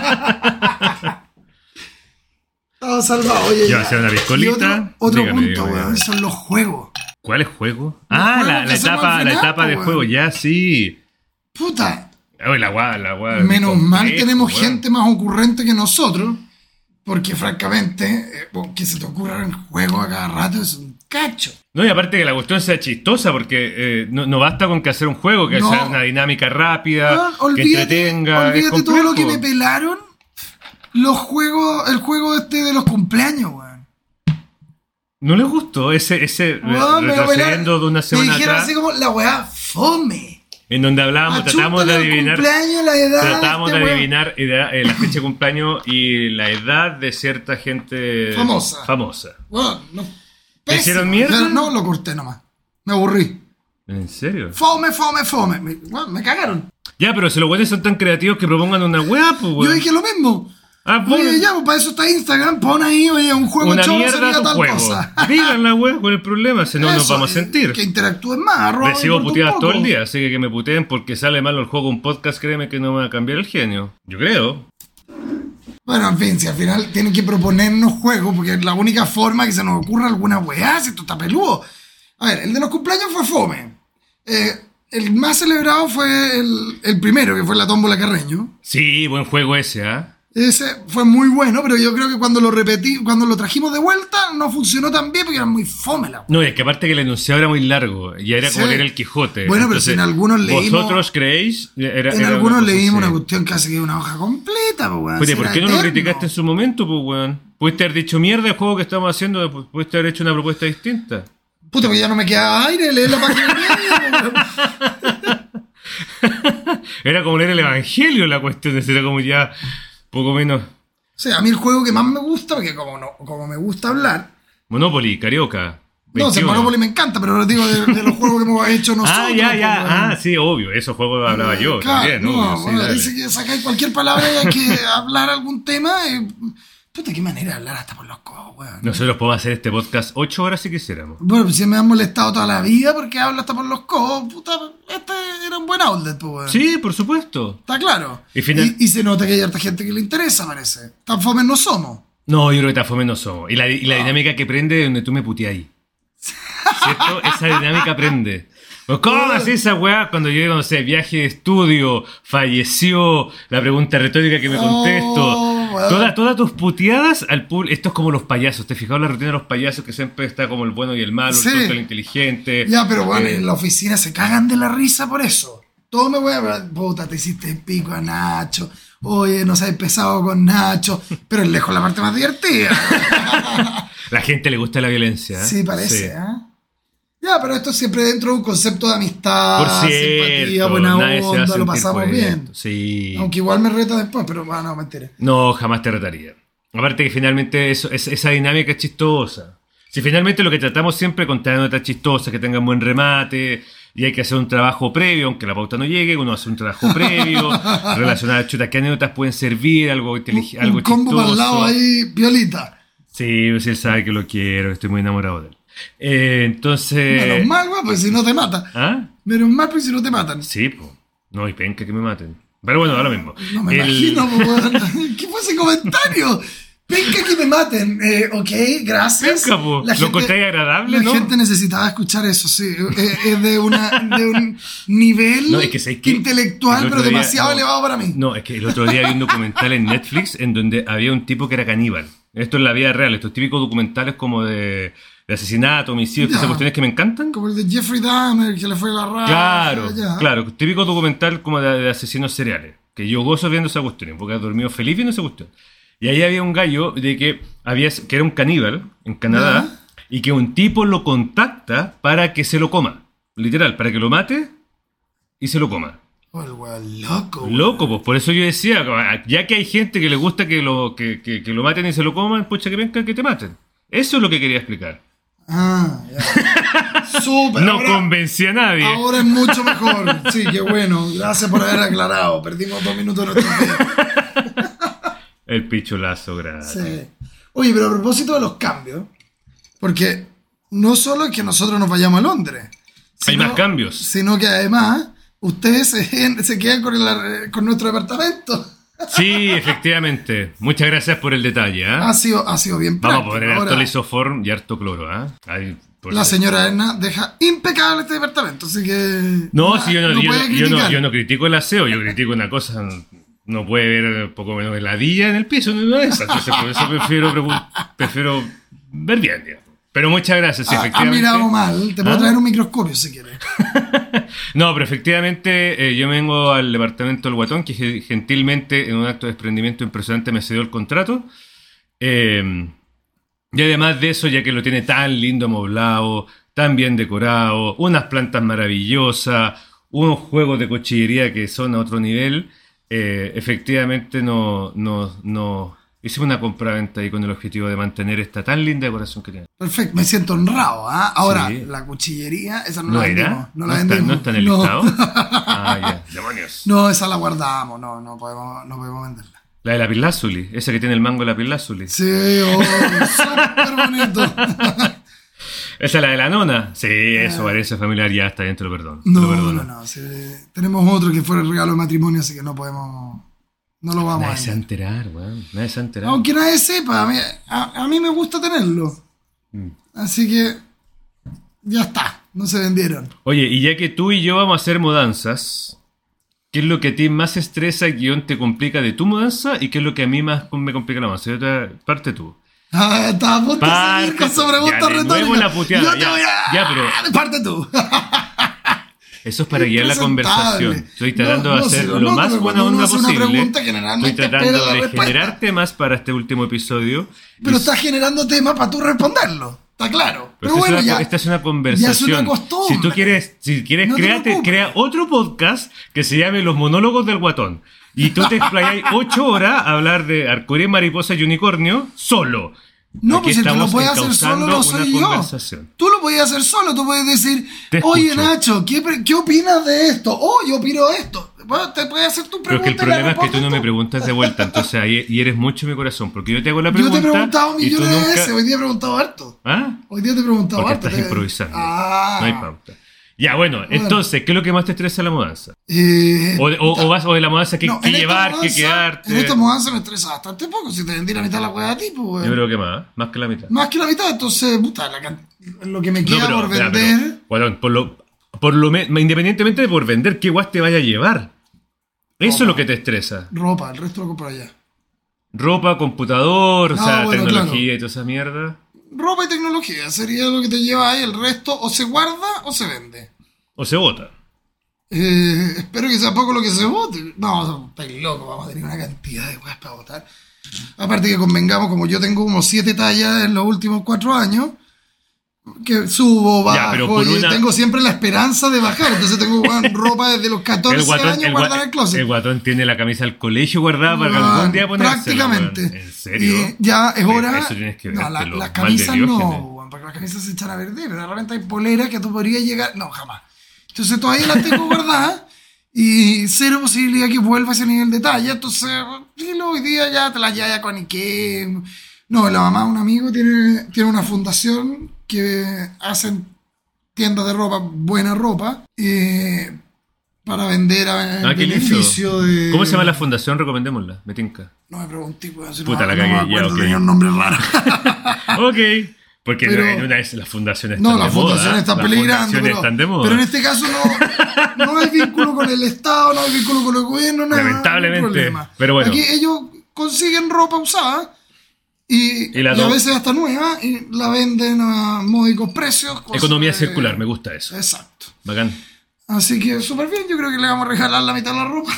Estamos salvados. Oye, Ya, ya. hacer una Y piscolita. otro, otro Dígame, punto, dígame. weón, son los juegos. ¿Cuál es juego? Ah, juegos la, que la hacemos etapa, al la final, etapa de po, juego. weón. Ya, sí. Puta. Oye, la weá, la weá. Menos mal complejo, tenemos weón. gente más ocurrente que nosotros, porque francamente, eh, que se te ocurran juegos a cada rato es un cacho. No, y aparte que la cuestión sea chistosa, porque eh, no, no basta con que hacer un juego, que No. sea una dinámica rápida, Ah, que olvídate entretenga. es olvídate todo lo que complejo. me pelaron los juegos, el juego este de los cumpleaños, weón. ¿No les gustó ese, ese Weón, me retrocediendo pelaron. de una Me semana dijeron atrás? así como la weá fome. En donde hablábamos, tratamos de Achúntale el adivinar. cumpleaños, la edad, Tratamos de este weón. adivinar edad- eh, la fecha de cumpleaños y la edad de cierta gente Famosa. famosa. Weón, no. ¿Te hicieron Pésimo. mierda? Pero no, lo corté nomás. Me aburrí. ¿En serio? Fome, fome, fome. Me, weón, me cagaron. Ya, pero si los güeyes son tan creativos que propongan una weá, pues Yo weón. dije lo mismo. Ah, bueno. Oye, ya, pues para eso está Instagram. Pon ahí, oye, un juego Una choro mierda sería tu tal juego. cosa. Digan la weá, ¿cuál es el problema? Si no nos Eso, vamos a sentir. Que interactúen más. arroba Recibo me importa un puteadas todo poco. el día, así que que me puteen porque sale mal el juego un podcast, créeme que no me va a cambiar el genio. Yo creo. Bueno, en fin, si al final tienen que proponernos juegos, porque es la única forma que se nos ocurra alguna weá, si esto está peludo. A ver, el de los cumpleaños fue fome. Eh, el más celebrado fue el, el primero, que fue la tómbola Carreño. Sí, buen juego ese, ¿ah? Ese fue muy bueno, pero yo creo que cuando lo repetí, cuando lo trajimos de vuelta, no funcionó tan bien porque era muy fome la. No, es que aparte que el enunciado era muy largo, y era Sí. como que era el Quijote. Bueno, pero Entonces, si en algunos leímos- ¿vosotros creéis? Era, En era algunos una cosa leímos así. una cuestión casi que una hoja completa, pues, weón. Oye, Si ¿por era qué no lo eterno. criticaste en su momento, pues, weón? Pudiste haber dicho mierda el juego que estamos haciendo, pu- pudiste haber hecho una propuesta distinta. Puta, porque ya no me queda aire leer la página media, weón. Era como leer el Evangelio la cuestión, era como ya poco menos. O sea, a mí el juego que más me gusta, porque como, no, como me gusta hablar. Monopoly, Carioca. No, si el veintiuno. Monopoly me encanta, pero lo digo de, de los juegos que hemos hecho nosotros. Ah, ya, ya. pues, weón. Ah, sí, obvio. Esos juegos hablaba yo Claro, también, no, obvio, sí, bueno, dale. dice que sacáis cualquier palabra y hay que hablar algún tema. eh, puta, qué manera de hablar hasta por los codos, weón. Nosotros podemos hacer este podcast ocho horas si quisiéramos. Bueno, pues si me han molestado toda la vida porque hablo hasta por los codos, puta, este era un buen outlet, pues, weón. Sí, por supuesto. Está claro. Y final- y, y se nota que hay harta gente que le interesa, parece. Tan fomes no somos. No, yo creo que tan fome no somos. Y la, y la dinámica que prende donde tú me puteas ahí. ¿Cierto? Esa dinámica prende. Pues, ¿cómo así esa weá? Cuando yo digo, no sé, viaje de estudio, falleció, la pregunta retórica que me contesto. Oh, weón. Todas, todas tus puteadas al público. Esto es como los payasos. ¿Te has fijado la rutina de los payasos que siempre está como el bueno y el malo, Sí. el tonto, el inteligente? Ya, pero bueno, Eh, en la oficina se cagan de la risa por eso. Todo me voy a hablar, puta, te hiciste el pico a Nacho. Oye, no sabes pesado con Nacho. Pero es lejos la parte más divertida. La gente le gusta la violencia. ¿eh? Sí, parece, Sí. ¿eh? Ya, pero esto siempre dentro de un concepto de amistad, Por simpatía, cierto, buena nadie se va a onda, lo sentir pasamos puesto. bien. Sí. Aunque igual me reta después, pero bueno, no, mentira. No, jamás te retaría. Aparte que finalmente eso, es- esa dinámica es chistosa. Si finalmente lo que tratamos siempre es contar notas chistosas, que tengan buen remate, y hay que hacer un trabajo previo, aunque la pauta no llegue, uno hace un trabajo previo, relacionar a chutas, qué anécdotas pueden servir, algo, intelig- algo Un combo chistoso. para el lado ahí, violita. Sí, pues él sabe que lo quiero, estoy muy enamorado de él. Eh, entonces... Menos mal, güey, pues si no te mata. ¿Ah? Menos mal, pues si no te matan. Sí, pues. No, y penca que me maten. Pero bueno, ahora mismo. No me El- imagino, pues, weón. ¿Qué fue ese comentario? Venga que me maten. Eh, ok, gracias. Venga, po. La Lo gente- encontré agradable, La ¿no? gente necesitaba escuchar eso, sí. Eh, Es de, una, de un nivel No, es que ¿sabes qué? intelectual, El otro pero día- demasiado no. elevado para mí. No, es que el otro día vi un documental en Netflix en donde había un tipo que era caníbal. Esto es la vida real, estos típicos documentales como de, de asesinato, homicidio, Ya. esas cuestiones que me encantan. Como el de Jeffrey Dahmer, que le fue la raja. Claro, ya. claro, típico documental como de, de asesinos seriales. Que yo gozo viendo esa cuestión, porque he dormido feliz viendo esa cuestión. Y ahí había un gallo de que, había, que era un caníbal en Canadá y que un tipo lo contacta para que se lo coma. Literal, para que lo mate y se lo coma. Oh, el weón loco. weón. Loco, pues por eso yo decía, ya que hay gente que le gusta que lo, que, que, que lo maten y se lo coman, pucha que venga que te maten. Eso es lo que quería explicar. Ah, ya. Súper. No ahora- convencí a nadie. Ahora es mucho mejor. Sí, qué bueno. Gracias por haber aclarado. Perdimos dos minutos de nuestra vida. El pichulazo gratis. Sí. Oye, pero a propósito de los cambios, porque no solo es que nosotros nos vayamos a Londres, Hay sino- más cambios. sino que además ustedes se, se quedan con, el- con nuestro departamento. Sí, efectivamente. Muchas gracias por el detalle. ¿eh? Ha sido, ha sido bien Vamos a práctico. poner Ahora, harto lisoform y harto cloro. ¿eh? Ahí, por la eso. señora Edna deja impecable este departamento, así que... No, si yo no, yo, puede no- yo, no, criticar. yo no critico el aseo, yo critico una cosa. No puede ver poco menos heladilla en el piso, no es esa. Entonces, por eso prefiero, prefu- prefiero ver bien, digamos. Pero muchas gracias, sí, Ah, has efectivamente. mirado mal, te puedo ¿Ah? traer un microscopio si quieres. No, pero efectivamente eh, yo me vengo al departamento del Guatón, que ge- gentilmente, en un acto de desprendimiento impresionante, me cedió el contrato. Eh, y además de eso, ya que lo tiene tan lindo amoblado, tan bien decorado, unas plantas maravillosas, unos juegos de cuchillería que son a otro nivel, eh, efectivamente no, no, no hicimos una compraventa ahí con el objetivo de mantener esta tan linda decoración que tiene. Perfecto, me siento honrado. ¿ah? Ahora, Sí. la cuchillería, esa no, ¿No la era? vendimos. No, ¿No, la está, vendimos. ¿No está en el No. listado? Ah, ya, demonios. No, esa la guardamos, no, no podemos, no podemos venderla. La de la Pilázuli, esa que tiene el mango de la Pilázuli. Sí, oh, súper bonito. Esa es la de la nona. Sí, eso parece familiar, ya está bien, te lo perdono. te lo No, no, perdono. no. sí, tenemos otro que fue el regalo de matrimonio, así que no podemos. No lo vamos Nadie a se va a vender. enterar, weón. Nadie se va a enterar. Aunque nadie sepa, a mí, a, a mí me gusta tenerlo. Mm. Así que ya está, no se vendieron. Oye, y ya que tú y yo vamos a hacer mudanzas, ¿qué es lo que a ti más estresa, guión, te complica de tu mudanza? ¿Y qué es lo que a mí más me complica la mudanza? Yo te, parte tú. Ah, estaba a punto de seguir con su pregunta ya, de nuevo retórica. la puteada, Yo te ya, voy a... ya, pero- Parte tú. Eso es para guiar la conversación. Estoy tratando No, de no, hacer sí, lo no, más pero buena cuando uno onda hace una posible. pregunta, Estoy generalmente tratando espera la de respuesta. generar temas para este último episodio. Pero Y- estás generando temas para tú responderlo. Está claro. Pero Pero esta, bueno, es una, ya. esta es una ya conversación. es una costumbre. Si tú quieres, si quieres No te créate, preocupes. crea otro podcast que se llame Los Monólogos del Guatón. Y tú te explayas ocho horas a hablar de arcoíris, mariposa y unicornio solo. No, Aquí pues si tú lo estamos puedes hacer solo, encauzando no una soy yo. conversación. Tú lo puedes hacer solo, tú puedes decir, Te oye escucho. Nacho, ¿qué, pre- ¿qué opinas de esto? Oh, yo opino esto. Bueno, te puedes hacer tu Pero pregunta. que el y la problema es que tú respondes no me preguntas de vuelta, entonces ahí hieres mucho mi corazón, porque yo te hago la Yo pregunta te he preguntado y tú millones de nunca... veces, hoy día he preguntado harto. ¿Ah? Hoy día te he preguntado Porque harto. estás te- improvisando. Ah. No hay pauta. Ya, bueno, entonces, ¿qué es lo que más te estresa de la mudanza? Eh, O de, o, o vas, o de la mudanza, ¿qué, no, qué en esta llevar, qué mudanza- quedarte? En esta mudanza me estresa bastante poco. Si te vendí la mitad de la hueá a ti, pues, weón. Yo creo que más, más que la mitad. Más que la mitad, entonces, puta, la can- lo que me No, queda pero, por ya, vender. pero, bueno, por lo, por lo me- independientemente de por vender, ¿qué guas te vaya a llevar? Eso es lo que te estresa. Ropa, el resto lo compro allá. Ropa, computador, o Ah, sea, bueno, tecnología claro. y toda esa mierda. Ropa y tecnología sería lo que te lleva ahí. El resto o se guarda o se vende. O se bota. Eh, espero que sea poco lo que se vote. No, estáis loco, vamos a tener una cantidad de weas para votar. Aparte que convengamos, como yo tengo como siete tallas en los últimos cuatro años, que subo, bajo, Ya, pero por y una- tengo siempre la esperanza de bajar. Entonces tengo weón, ropa desde los catorce El guatón, años el, guardada en gua- el closet. el guatón tiene la camisa del colegio guardada para Weón, algún día ponérsela. prácticamente. weón. ¿En serio? Y ya es hora. Eso tienes que no, la- vértelo. las Mal de camisas no, Diógenes. weón, porque las camisas se echan a perder, pero de repente hay poleras que tú podrías llegar. No, jamás. Entonces todavía las tengo guardadas y cero posibilidad que vuelva a ese nivel de talla. Entonces, dilo, hoy día ya te las llevas con Ikea. No, la mamá de un amigo tiene, tiene una fundación que hacen tiendas de ropa, buena ropa, eh, para vender a en Ah, qué lindo. beneficio de. ¿Cómo se llama la fundación? Recomendémosla. Me tinca. No me pregunté, weón, si Puta, no, la no cagué, me ya, acuerdo, ok. tenía un nombre raro. Ok. Porque Pero- en una vez las fundaciones No, están las de moda. fundaciones están Las peligrando. fundaciones Pero, están de moda. pero en este caso no, no hay vínculo con el Estado, no hay vínculo con el gobierno, nada. Lamentablemente, no hay problema. pero bueno. Aquí ellos consiguen ropa usada y, Y la y a do- veces hasta nueva y la venden a módicos precios. cosa Economía de- circular, me gusta eso. Exacto. Bacán. Así que súper bien, yo creo que le vamos a regalar la mitad de la ropa.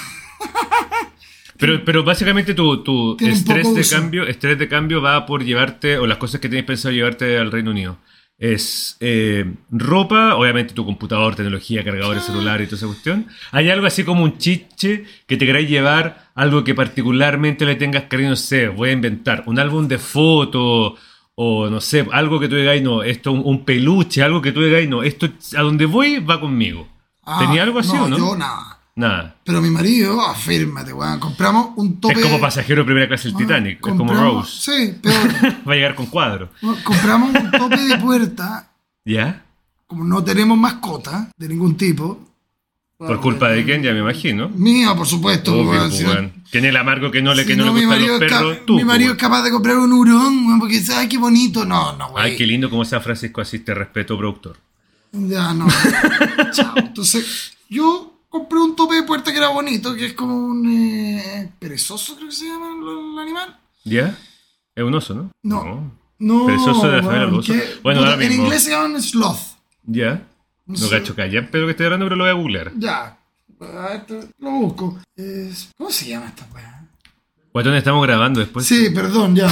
Pero, pero básicamente tu, tu Tiene un estrés poco de uso. cambio, estrés de cambio va por llevarte, o las cosas que tienes pensado llevarte al Reino Unido. Es eh, ropa, obviamente tu computador, tecnología, cargadores, celular y toda esa cuestión. ¿Hay algo así como un chiche que te queráis llevar, algo que particularmente le tengas cariño? No sé, voy a inventar un álbum de fotos o no sé, algo que tú digáis, no, esto un, un peluche, algo que tú digáis, no, esto a donde voy va conmigo. Ah, ¿Tenía algo así o no? Yo nada. Nada. Pero mi marido, afírmate, weón. Compramos un tope. Es como pasajero de primera clase del Ah, Titanic, es como compramos- Rose. Sí, peor. Va a llegar con cuadro. Bueno, compramos un tope de puerta. ¿Ya? Como no tenemos mascota de ningún tipo. ¿Por culpa de quién? Ya me imagino. Mía, por supuesto. Obvio, weón, pues, si no- weón. ¿Quién es el amargo que no le, si que no no, le mi gustan marido los es ca- perros? Tú, mi pues, marido weón. es capaz de comprar un hurón, weón, porque sabe qué bonito. No, no, güey. Ay, qué lindo como sea Francisco Asís, te respeto, productor. Ya, no. Chao. Entonces, yo compré un tope de puerta que era bonito, que es como un eh, perezoso, creo que se llama el, el animal. ¿Ya? Es un oso, ¿no? No. No, Perezoso de la familia de weón, los osos. que- Bueno, puta, ahora en mismo. inglés se llaman sloth. ¿Ya? No No sé. cacho callar, pero que estoy hablando, pero lo voy a googlear. Ya. A ver, te- lo busco. Es- ¿Cómo se llama esta weá? Guatón, estamos grabando después. Sí, perdón, ya.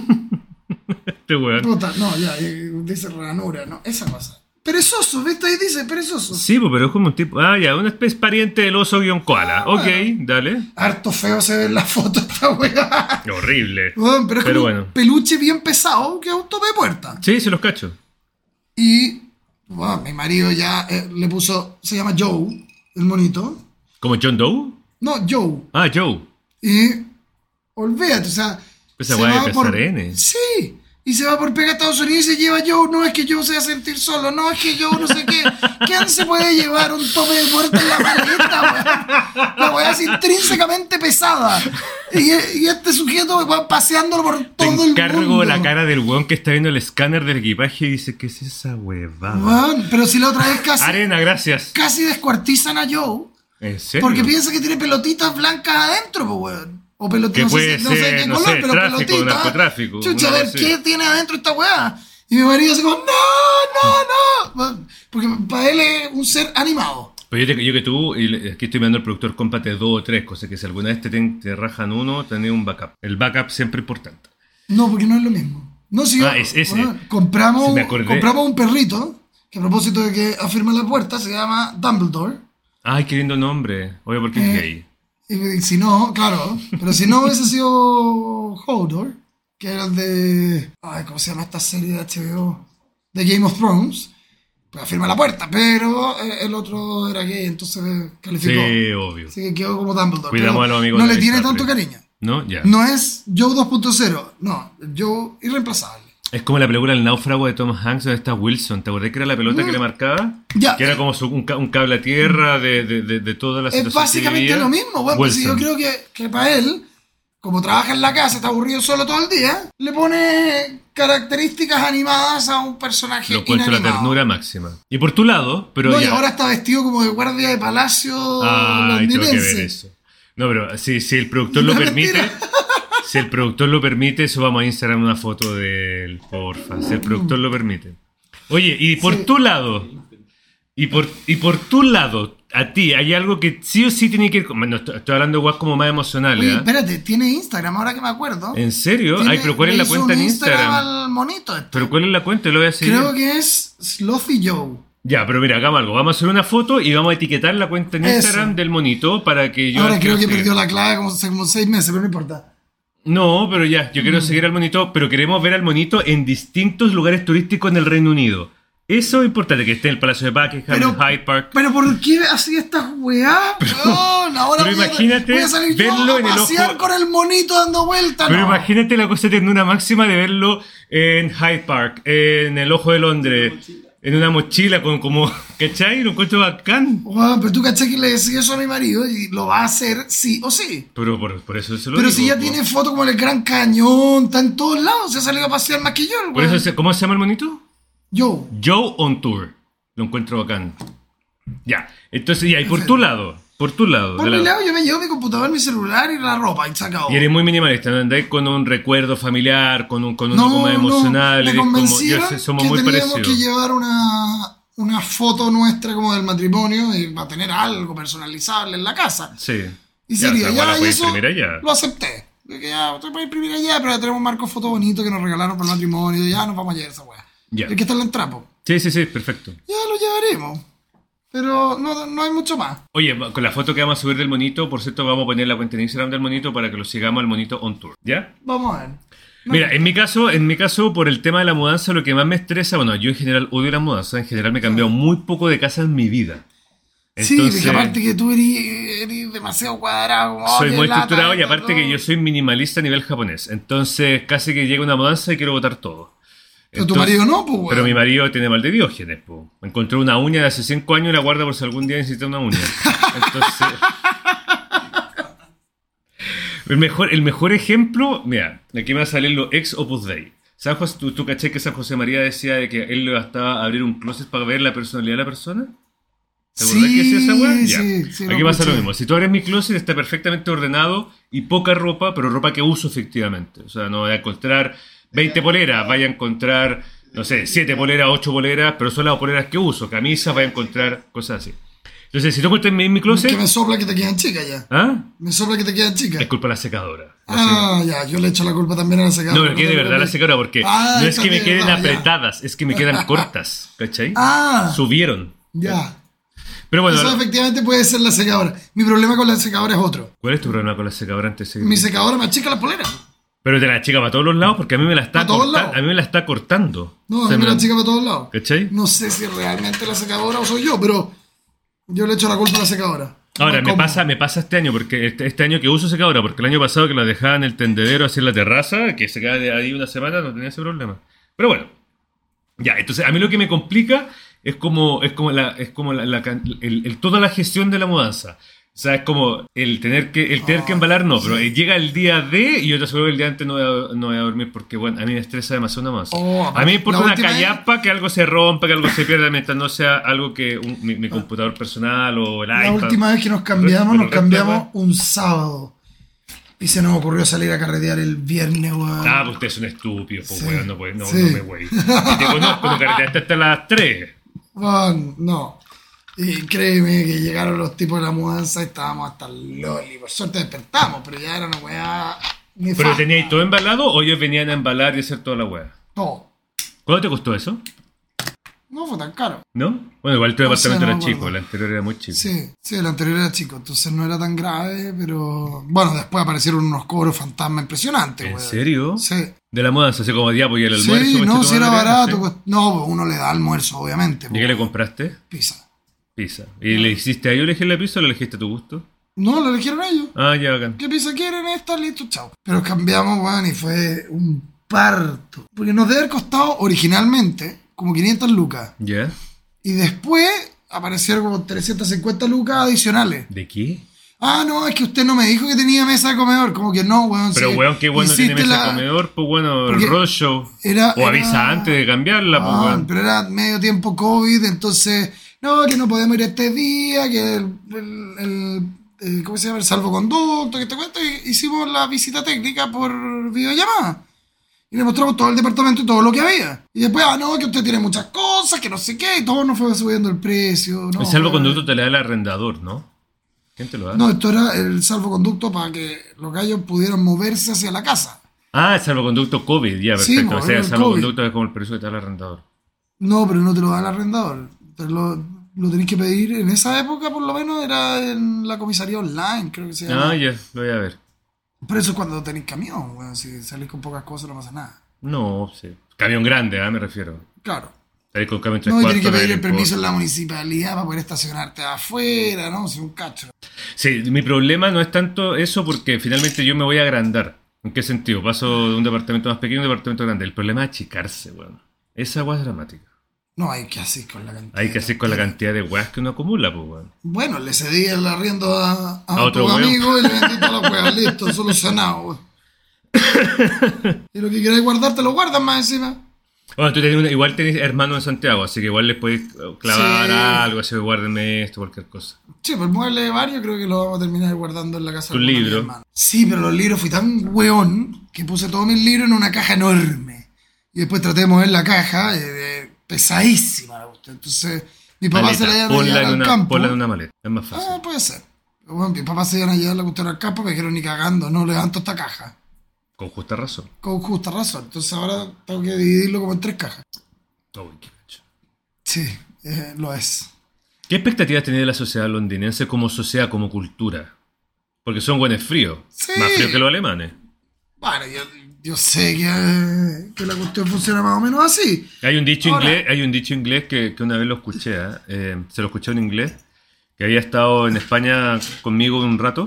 Este weón. Puta, no, ya, eh, dice ranura, no, esa cosa. Perezoso, ¿viste? Ahí dice perezoso. Sí, pues, pero es como un tipo. Ah, ya, una especie pariente del oso guión koala. Ah, Ok, bueno. dale. Harto feo se ve en la foto esta weá. Horrible. Bueno, pero es Pero como bueno. un peluche bien pesado que es un tope de puerta. Sí, se los cacho. Y bueno, mi marido ya eh, le puso, se llama Joe, el monito. ¿Como John Doe? No, Joe. Ah, Joe. Y olvídate, o sea. Esa se weá va de por- pesar N. Sí. Y se va por pega a Estados Unidos y se lleva Joe. No es que Joe se va a sentir solo. No es que Joe no sé qué. ¿Quién se puede llevar un tope de puerta en la maleta, weón? La weá es intrínsecamente pesada. Y, y este sujeto weón, paseándolo por Te todo el encargo mundo. la cara del weón que está viendo el escáner del equipaje y dice, ¿qué es esa huevada? Weón, pero si la otra vez casi, Arena, gracias. casi descuartizan a Joe. ¿En serio? Porque piensa que tiene pelotitas blancas adentro, pues, weón. O pelotitas, Que no sé, puede si- no sé ser, qué no color, sé, pero tráfico, pelotitas. narcotráfico, Chucha, a una ver, cosa así. ¿qué tiene adentro esta weá? Y mi marido así como, no, no, no. Porque para él es un ser animado. Pero yo, te- yo que tú, y le- aquí estoy mirando al productor, cómprate dos o tres cosas, que si alguna vez te, ten- te rajan uno, tenés un backup. El backup siempre es importante. No, porque no es lo mismo. No, si Ah, es ese. compramos, Sí, me acordé. compramos un perrito, que a propósito de que afirma la puerta, se llama Dumbledore. Ay, qué lindo nombre. Oye, ¿por qué es Eh, gay? Y si no, claro, pero si no hubiese sido Hodor, que era el de. Ay, ¿cómo se llama esta serie de H B O? De Game of Thrones. Pues afirma la puerta, pero eh, el otro era gay, entonces calificó. Sí, obvio. Así que quedó como Dumbledore. Cuidamos pero a los amigos no de le tiene Isapre. tanto cariño. ¿No? Ya. No es Joe dos punto cero, no, Joe irreemplazable. Es como la película El náufrago de Tom Hanks donde está Wilson. ¿Te acordás que era la pelota Mm. que le marcaba? Ya. Que era como su- un, ca- un cable a tierra de, de, de, de toda la Es situación que básicamente vivía. lo mismo, weón. Pues si yo Wilson. creo que, que para él, como trabaja en la casa, está aburrido solo todo el día, le pone características animadas a un personaje Lo encuentro la inanimado. ternura máxima. Y por tu lado, pero No, y ya. ahora está vestido como de guardia de palacio Ay, tengo que ver londinense. eso. No, pero si, si el productor lo No, permite, mentira. si el productor lo permite, subamos a Instagram una foto de él, porfa. Si el productor lo permite. Oye, y por Sí. tu lado, y por, y por tu lado, a ti, hay algo que sí o sí tiene que ir. Bueno, estoy, estoy hablando igual como más emocional, Oye, ¿eh? espérate, tiene Instagram, ahora que me acuerdo. ¿En serio? Tiene- Ay, pero ¿cuál es le la hizo cuenta un en Instagram? al monito este. ¿Pero cuál es la cuenta? Lo voy a seguir. Creo que es Slothy Joe. Ya, pero mira, hagamos algo. Vamos a hacer una foto y vamos a etiquetar la cuenta en Eso. Instagram del monito para que yo... Ahora creo que seguir. perdió la clave como hace como seis meses, pero no importa. No, pero ya, yo Mm. quiero seguir al monito, pero queremos ver al monito en distintos lugares turísticos en el Reino Unido. Eso es importante, que esté en el Palacio de Buckingham, Pero- en Hyde Park. Pero ¿por qué así estas weá? weón? Ahora pero voy a- imagínate voy a salir yo verlo a en el pasear ojo- con el monito dando vueltas. Pero no. imagínate la cosa ternura máxima de verlo en Hyde Park, en el Ojo de Londres, en una mochila con como... ¿Cachai? Lo encuentro bacán. Weón, pero tú caché que le decía eso a mi marido y lo va a hacer sí o sí. Pero por, por eso se lo Pero digo, si ya po. tiene foto como en el Gran Cañón, está en todos lados, se ha salido a pasear más que yo. el Por weón. eso, se- ¿cómo se llama el monito? Yo. Joe on Tour. Lo encuentro bacán. Ya, entonces ya, y por tu lado, por tu lado. Por de mi la- lado yo me llevo mi computador, mi celular y la ropa y se acabó. Y eres muy minimalista, ¿no? Andáis con un recuerdo familiar, con un, con un No, poco más no, emocional. me eres como, convencieron yo sé, somos que muy teníamos parecidos. que llevar una, una foto nuestra como del matrimonio y va a tener algo personalizable en la casa. Sí. Y Ya, sería, o sea, igual ya, la y puedes eso imprimir allá. lo acepté. Dije, ya, usted puede imprimir allá, pero tenemos un marco foto bonito que nos regalaron para el matrimonio. Ya nos vamos a llevar esa weá. Ya. Hay que estar en trapo. Sí, sí, sí, perfecto. Ya lo llevaremos. Pero no, no hay mucho más. Oye, con la foto que vamos a subir del monito, por cierto, vamos a poner la cuenta en Instagram del monito para que lo sigamos al monito on tour. ¿Ya? Vamos a ver. No. Mira, en mi caso, en mi caso, por el tema de la mudanza, lo que más me estresa, bueno, yo en general odio la mudanza, en general me he cambiado muy poco de casa en mi vida. Sí, Entonces, porque aparte que tú eres, eres demasiado cuadrado. como, soy oh, qué muy lata estructurado y esto, aparte todo. que yo soy minimalista a nivel japonés. Entonces, casi que llega una mudanza y quiero botar todo. Pero tu Entonces- marido no, pues, weón. Pero mi marido tiene mal de Diógenes, po. Encontró una uña de hace cinco años y la guarda por si algún día necesita una uña. Entonces... el, mejor, el mejor ejemplo, mira, aquí me va a salir lo ex Opus Dei. San José, ¿tú, tú caché que San José María decía de que él le bastaba abrir un closet para ver la personalidad de la persona? ¿Te acordás que decía esa weá? Ya. sí, sí, Aquí lo pasa lo escuché. mismo. Si tú abres mi closet, está perfectamente ordenado y poca ropa, pero ropa que uso efectivamente. O sea, no voy a encontrar veinte poleras, vaya a encontrar, no sé, siete poleras, ocho poleras, pero son las poleras que uso. Camisas, vaya a encontrar cosas así. Entonces, si tú encuentras en mi, en mi Es closet... que me sopla que te quedan chicas ya. ¿Ah? Me sopla que te quedan chicas. Es culpa de la secadora. Ah, ya, yo le echo la culpa también a la secadora. No, pero que de te verdad la preocupes. secadora, porque Ah, no es que me está queden bien, ya. apretadas, es que me quedan cortas, ¿cachai? Ah, Subieron. ya. Pero bueno, Eso efectivamente puede ser la secadora. Mi problema con la secadora es otro. ¿cuál es tu problema con la secadora antes de seguir? Mi secadora me achica las poleras. Pero te la chica para todos los lados porque a mí me la está ¿Para todos cortando. lados? A mí me la está cortando. No, O a sea, mí me me- la chica para todos lados. ¿Cachai? No sé si realmente la secadora o soy yo, pero yo le echo la culpa a la secadora. Ahora, No, me ¿cómo? pasa, me pasa este año, porque este, este año que uso secadora, porque el año pasado que la dejaba en el tendedero así en la terraza, que se queda de ahí una semana, no tenía ese problema. Pero bueno. Ya, entonces a mí lo que me complica es como, es como, la, es como la, la can- el- el- toda la gestión de la mudanza. O sea, es como el tener que el tener Oh, que embalar, no, pero sí. llega el día de y yo te aseguro que el día antes no voy a, no voy a dormir porque, bueno, a mí me estresa demasiado una más. Oh, A mí me importa la una última vez- callapa, que algo se rompa, que algo se pierda, mientras no sea algo que un- mi, mi computador personal o el La iPad. última vez que nos cambiamos, Pero nos el resto, cambiamos weón. un sábado. Y se nos ocurrió salir a carretear el viernes, weón. Ah, pues ustedes son estúpidos, pues, Sí, weón, no, pues, no, sí. no me wey. Y te conozco, no carreteaste hasta las tres. Weón, no. Y créeme que llegaron los tipos de la mudanza y estábamos hasta el loli. Por suerte despertamos, pero ya era una weá. ¿Pero nefasta. teníais todo embalado o ellos venían a embalar y hacer toda la weá? No, ¿Cuánto te costó eso? no fue tan caro. ¿No? Bueno, igual tu No departamento sé, no era me chico, acuerdo. el anterior era muy chico. Sí, sí, el anterior era chico, entonces no era tan grave, pero bueno, después aparecieron unos cobros fantasma impresionantes, ¿En weón. serio? Sí. De la mudanza, así como ya, pues y el almuerzo. Sí, no, concha tu si era madre, barato. ¿sí? pues, no, pues, uno le da almuerzo, obviamente. ¿Y pues, qué le compraste? Pizza. Pizza. ¿Y le hiciste a ellos elegir la pizza o le elegiste a tu gusto? No, lo eligieron ellos. Ah, ya, bacán. ¿Qué pizza quieren? Esta, listo, chao. Pero cambiamos, weón, y fue un parto. Porque nos debe haber costado originalmente como quinientas lucas. ¿Ya? Y después aparecieron como trescientas cincuenta lucas adicionales. ¿De qué? Ah, no, es que usted no me dijo que tenía mesa de comedor. Como que no, weón. Pero, sí, weón, qué bueno tiene hiciste mesa de la- comedor, pues bueno, el Porque roadshow. era- O avisa era- antes de cambiarla, pues Ah, weón. pero era medio tiempo COVID, entonces, no, que no podemos ir este día, que el, el- el- el- ¿cómo se llama? El salvoconducto, que te cuento, y hicimos la visita técnica por videollamada. Y le mostramos todo el departamento y todo lo que había. Y después, ah, no, que usted tiene muchas cosas, que no sé qué, y todo nos fue subiendo el precio. No, El salvoconducto te le da el arrendador, ¿no? ¿Quién te lo da? No, esto era el salvoconducto para que los gallos pudieran moverse hacia la casa. Ah, el salvoconducto COVID, ya, Sí, perfecto. mo, o sea, era el el salvoconducto es como el precio que te da el arrendador. No, pero no te lo da el arrendador. Te lo, lo tenés que pedir. En esa época, por lo menos, era en la comisaría online, creo que se llama. Ah, ya, lo voy a ver. Pero eso es cuando tenéis camión, weón. Si salís con pocas cosas no pasa nada. No, sí. Camión grande, ¿ah? Me refiero. Claro. Salís con camión tres No, y cuartos. tenés que pedir no el permiso importa. en la municipalidad para poder estacionarte afuera, ¿no? Si un cacho. Sí, mi problema no es tanto eso porque finalmente yo me voy a agrandar. ¿En qué sentido? Paso de un departamento más pequeño a un departamento grande. El problema es achicarse, weón. Esa agua es dramática. No, hay que hacer con la cantidad. Hay que hacer con la cantidad de weas que uno acumula, pues, weón. Bueno, le cedí el arriendo a, a, A otro tu weón. amigo y le vendí todas las weas. Listo, solucionado, weón. Y lo que queráis guardar, te lo guardas más encima. Bueno, tú tenés una- igual tenés hermanos en Santiago, así que igual les podéis clavar Sí. algo, así, guárdenme esto, cualquier cosa. Sí, pues el mueble de varios creo que lo vamos a terminar guardando en la casa Tu de alguno de mis libro. hermanos. Sí, pero los libros fui tan weón que puse todos mis libros en una caja enorme. Y después traté de mover la caja, eh, eh, pesadísima la cuestión. Entonces, mi papá Maleta, se la iban a ponla llevar en al una, campo. ponla en una maleta, es más fácil. Ah, puede ser. Pero bueno, mi papá se iban a llevar la cuestión al campo, me dijeron ni cagando, no levanto esta caja. Con justa razón. Con justa razón. Entonces ahora tengo que dividirlo como en tres cajas. Uy, qué cacho. Sí, eh, lo es. ¿Qué expectativas tenés de la sociedad londinense como sociedad, como cultura? Porque son buenos fríos. Sí. Más fríos que los alemanes. Bueno, yo, yo sé que, que la cuestión funciona más o menos así. Hay un dicho Ahora- inglés, hay un dicho inglés que, que una vez lo escuché, ¿eh? Eh, se lo escuché en inglés, que había estado en España conmigo un rato.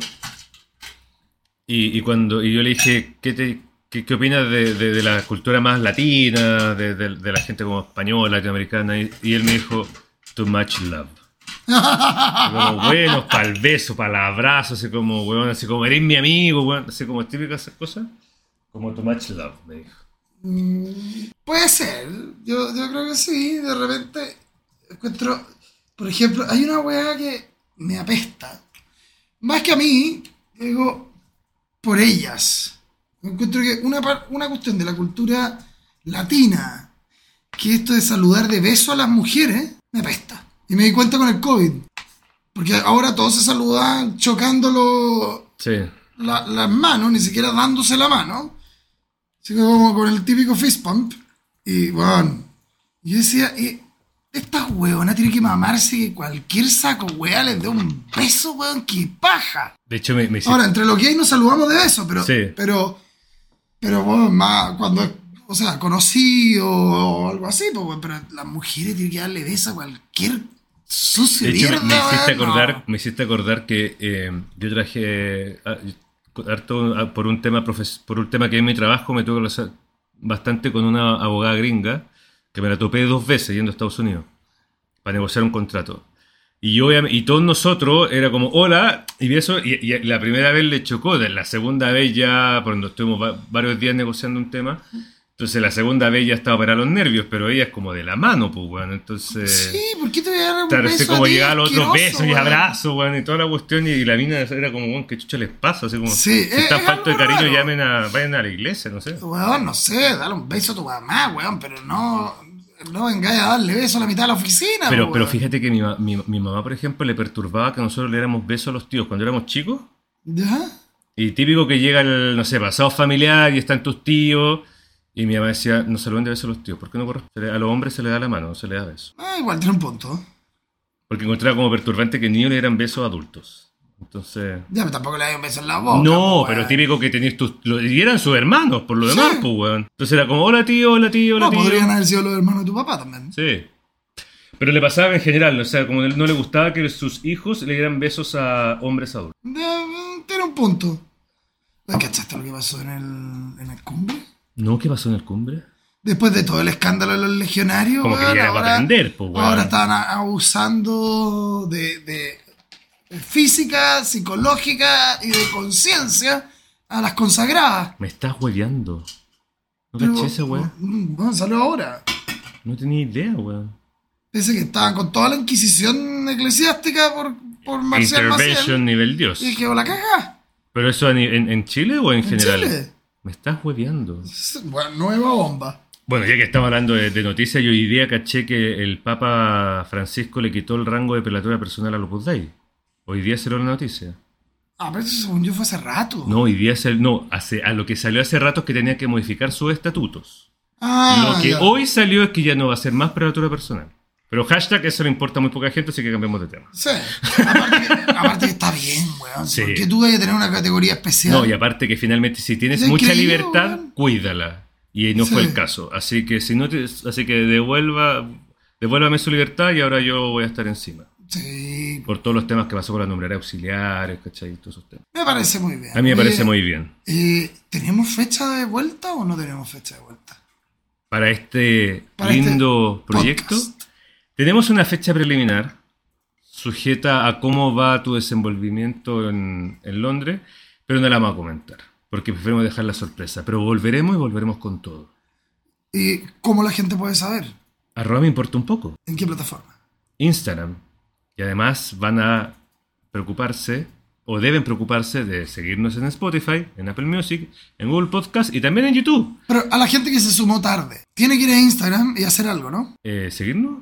Y, y cuando y yo le dije, ¿qué, te, qué, qué opinas de, de- de la cultura más latina, de, de- de la gente como española, latinoamericana? Y, y él me dijo, too much love. Así como, bueno, para el beso, para el abrazo, así como, weón, así como, eres mi amigo, weón, así como típicas esas cosas. Como too much love, me dijo. Mm, puede ser, yo, yo creo que sí, de repente encuentro, por ejemplo, hay una weá que me apesta, más que a mí, digo, por ellas. Encuentro que una, par- una cuestión de la cultura latina, que esto de saludar de beso a las mujeres, me apesta. Y me di cuenta con el COVID, porque ahora todos se saludan chocándolo Sí. la- las manos, ni siquiera dándose la mano. Así que como con el típico fist pump. Y bueno, yo decía, eh, estas huevonas tienen que mamarse que cualquier saco hueá les dé un beso, weón, que paja. De hecho, me, me hiciste- Ahora, entre los gays nos saludamos de beso, pero, Sí. pero, pero bueno, más cuando es, o sea, conocido o algo así, pues, weón, pero las mujeres tienen que darle beso a cualquier sucio De hecho, me, mierda, me hiciste weón, acordar, no. me hiciste acordar que eh, yo traje ah, harto, ah, por un tema profes- por un tema que en mi trabajo me tuve que hablar bastante con una abogada gringa que me la topé dos veces yendo a Estados Unidos para negociar un contrato. Y, obviamente, y todos nosotros era como, hola, y eso, y, y la primera vez le chocó, la segunda vez ya, cuando estuvimos va, varios días negociando un tema, entonces la segunda vez ya estaba para los nervios, pero ella es como de la mano, pues, bueno, entonces... Sí, ¿por qué te voy a dar un claro, beso como a ti, llegaba a los otros asqueroso, besos y weón? abrazos, bueno, y toda la cuestión, y la mina era como, bueno, ¿qué chucha les pasa? Así como, Sí, si es- está es falto de algo cariño, raro. llamen a, vayan a la iglesia, no sé. Weón, no sé, dale un beso a tu mamá, weón, pero no, no vengáis a darle beso a la mitad de la oficina, Pero, weón. pero fíjate que mi, ma- mi, mi mamá, por ejemplo, le perturbaba que nosotros le diéramos besos a los tíos cuando éramos chicos. ¿Ya? Y típico que llega el, no sé, pasado familiar y están tus tíos. Y mi mamá decía, no se lo den de besos a los tíos. ¿Por qué no corresponde? A los hombres se le da la mano, no se le da beso. Ah, igual tiene un punto. Porque encontraba como perturbante que niños le dieran besos a adultos. Entonces... Ya, pero tampoco le dais un beso en la boca. no, po, pero weón. típico que tenías tus... lo- y eran sus hermanos, por lo Sí. demás, pues, weón. Entonces era como, hola tío, hola tío, hola No, tío. podrían haber sido los hermanos de tu papá también. Sí. Pero le pasaba en general, o sea, como no le gustaba que sus hijos le dieran besos a hombres adultos. Ya, tiene un punto. ¿Cachaste lo que pasó en el, en el cumbre? No, ¿qué pasó en el cumbre? Después de todo el escándalo de los legionarios, Como que weón, ya era para ahora, aprender, pues, weón. ahora estaban a- abusando de, de física, psicológica y de conciencia a las consagradas. Me estás hueveando. ¿No Pero, caché esa weá? mm, Bueno, salió ahora. No tenía idea, weón. Dice que estaban con toda la inquisición eclesiástica por, por Marcial Intervention Maciel. nivel Dios. Y dije, la caga. ¿Pero eso en, en- en Chile o en, En general? Chile. Me estás hueveando. Bueno, nueva bomba. Bueno, ya que estamos hablando de, de noticias, yo hoy día caché que el Papa Francisco le quitó el rango de prelatura personal a Opus Dei. Hoy día salió la noticia. Ah, pero eso según yo fue hace rato. No, hoy día sal- no, hace, a lo que salió hace rato es que tenía que modificar sus estatutos. Ah, Lo que ya. hoy salió es que ya no va a ser más prelatura personal. Pero hashtag, eso le importa a muy poca gente, así que cambiemos de tema. Sí. Aparte que, aparte que está bien, weón. Sí. Porque tú vayas a tener una categoría especial. No, y aparte que finalmente si tienes Es mucha increíble, libertad, weón. cuídala. Y no fue Sí. el caso. Así que si no te, así que devuelva, devuélvame su libertad y ahora yo voy a estar encima. Sí. Por todos los temas que pasó con la numeraria auxiliares, ¿cachai? Todos esos temas. Me parece muy bien. A mí me Oye, parece muy bien. eh, ¿Tenemos fecha de vuelta o no tenemos fecha de vuelta? Para este Para lindo este proyecto, podcast. tenemos una fecha preliminar sujeta a cómo va tu desenvolvimiento en, en Londres, pero no la vamos a comentar, porque preferimos dejar la sorpresa. Pero volveremos y volveremos con todo. ¿Y cómo la gente puede saber? Arroba me importa un poco. ¿En qué plataforma? Instagram. Y además van a preocuparse, o deben preocuparse, de seguirnos en Spotify, en Apple Music, en Google Podcast y también en YouTube. Pero a la gente que se sumó tarde, tiene que ir a Instagram y hacer algo, ¿no? Eh, ¿Seguirnos?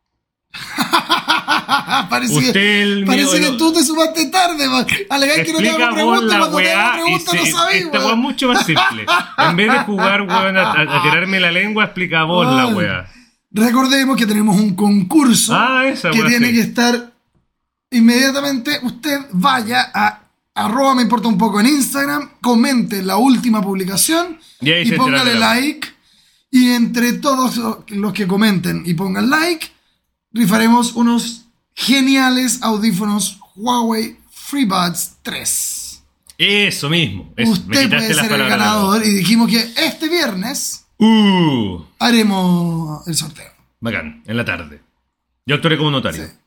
parece Usted que, el parece mío, que no. tú te sumaste tarde, man. Alegáis que no te Explica hago vos preguntas, la cuando te hago weá y preguntas no se, sabéis, esta weá es weón. mucho más simple. En vez de jugar, weón, a, a- a tirarme la lengua, explica vos la Weón. weá. Recordemos que tenemos un concurso Ah, esa que weá, tiene sí. que estar inmediatamente. Usted vaya a arroba me importa un poco en Instagram, comente la última publicación Y ahí y se enterará póngale de la- like. Y entre todos los que comenten y pongan like, rifaremos unos geniales audífonos Huawei FreeBuds tres. Eso mismo. Eso. Me Usted quitaste puede las ser el palabras. ganador y dijimos que este viernes Uh, haremos el sorteo. bacán, en la tarde. Yo actuaré como notario. Sí.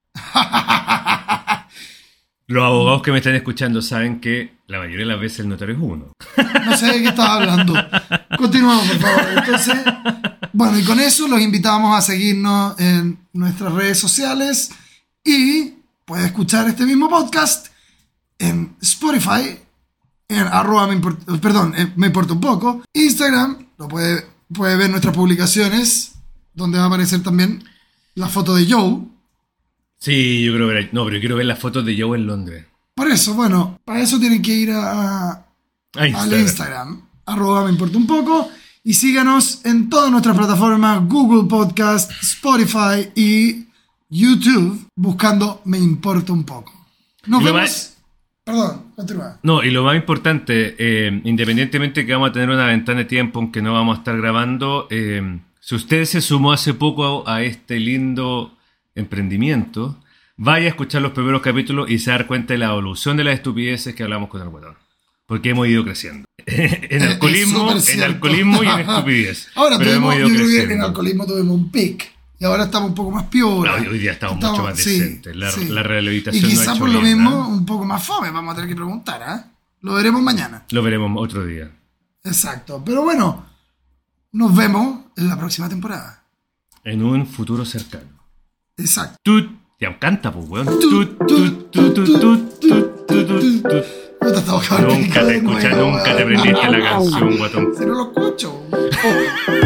Los abogados que me están escuchando saben que la mayoría de las veces el notario es uno. No sé de qué estaba hablando. Continuamos, por favor. Entonces, bueno, y con eso los invitamos a seguirnos en nuestras redes sociales y puede escuchar este mismo podcast en Spotify, en arroba me importa, perdón, en me importa un poco, Instagram, lo puede, puede ver nuestras publicaciones, donde va a aparecer también la foto de Joe. Sí, yo creo ver. No, pero yo quiero ver las fotos de Joe en Londres. Por eso, bueno, para eso tienen que ir a, Ah, al Instagram. Instagram, arroba me importa un poco, y síganos en todas nuestras plataformas, Google Podcast, Spotify y YouTube, buscando Me importa un poco. Nos Y lo vemos... más- Perdón, continúa. No, y lo más importante, eh, independientemente que vamos a tener una ventana de tiempo en que no vamos a estar grabando, eh, si usted se sumó hace poco a, a este lindo emprendimiento, vaya a escuchar los primeros capítulos y se dar cuenta de la evolución de las estupideces que hablamos con el weón. Porque hemos ido creciendo. en alcoholismo, súper en cierto. alcoholismo y en estupidez. Ahora Pero tuvimos, hemos ido yo creo que en creciendo. alcoholismo tuvimos un pic, y ahora estamos un poco más piola. No, hoy día estamos, mucho más sí, decentes. La, sí. la Y rehabilitación no ha quizás hecho por lo bien, mismo, ¿no? un poco más fome, vamos a tener que preguntar, ¿ah? Lo veremos mañana. Lo veremos otro día. Exacto. Pero bueno, nos vemos en la próxima temporada. En un futuro cercano. Exacto. Tut, ya canta, pues, weón. Tut, Tut, tut, tut, tut, tut, tut, tut, tut. No te estaba acabando Nunca te escuchas, nunca te aprendiste la canción, guatón. Si no lo escucho.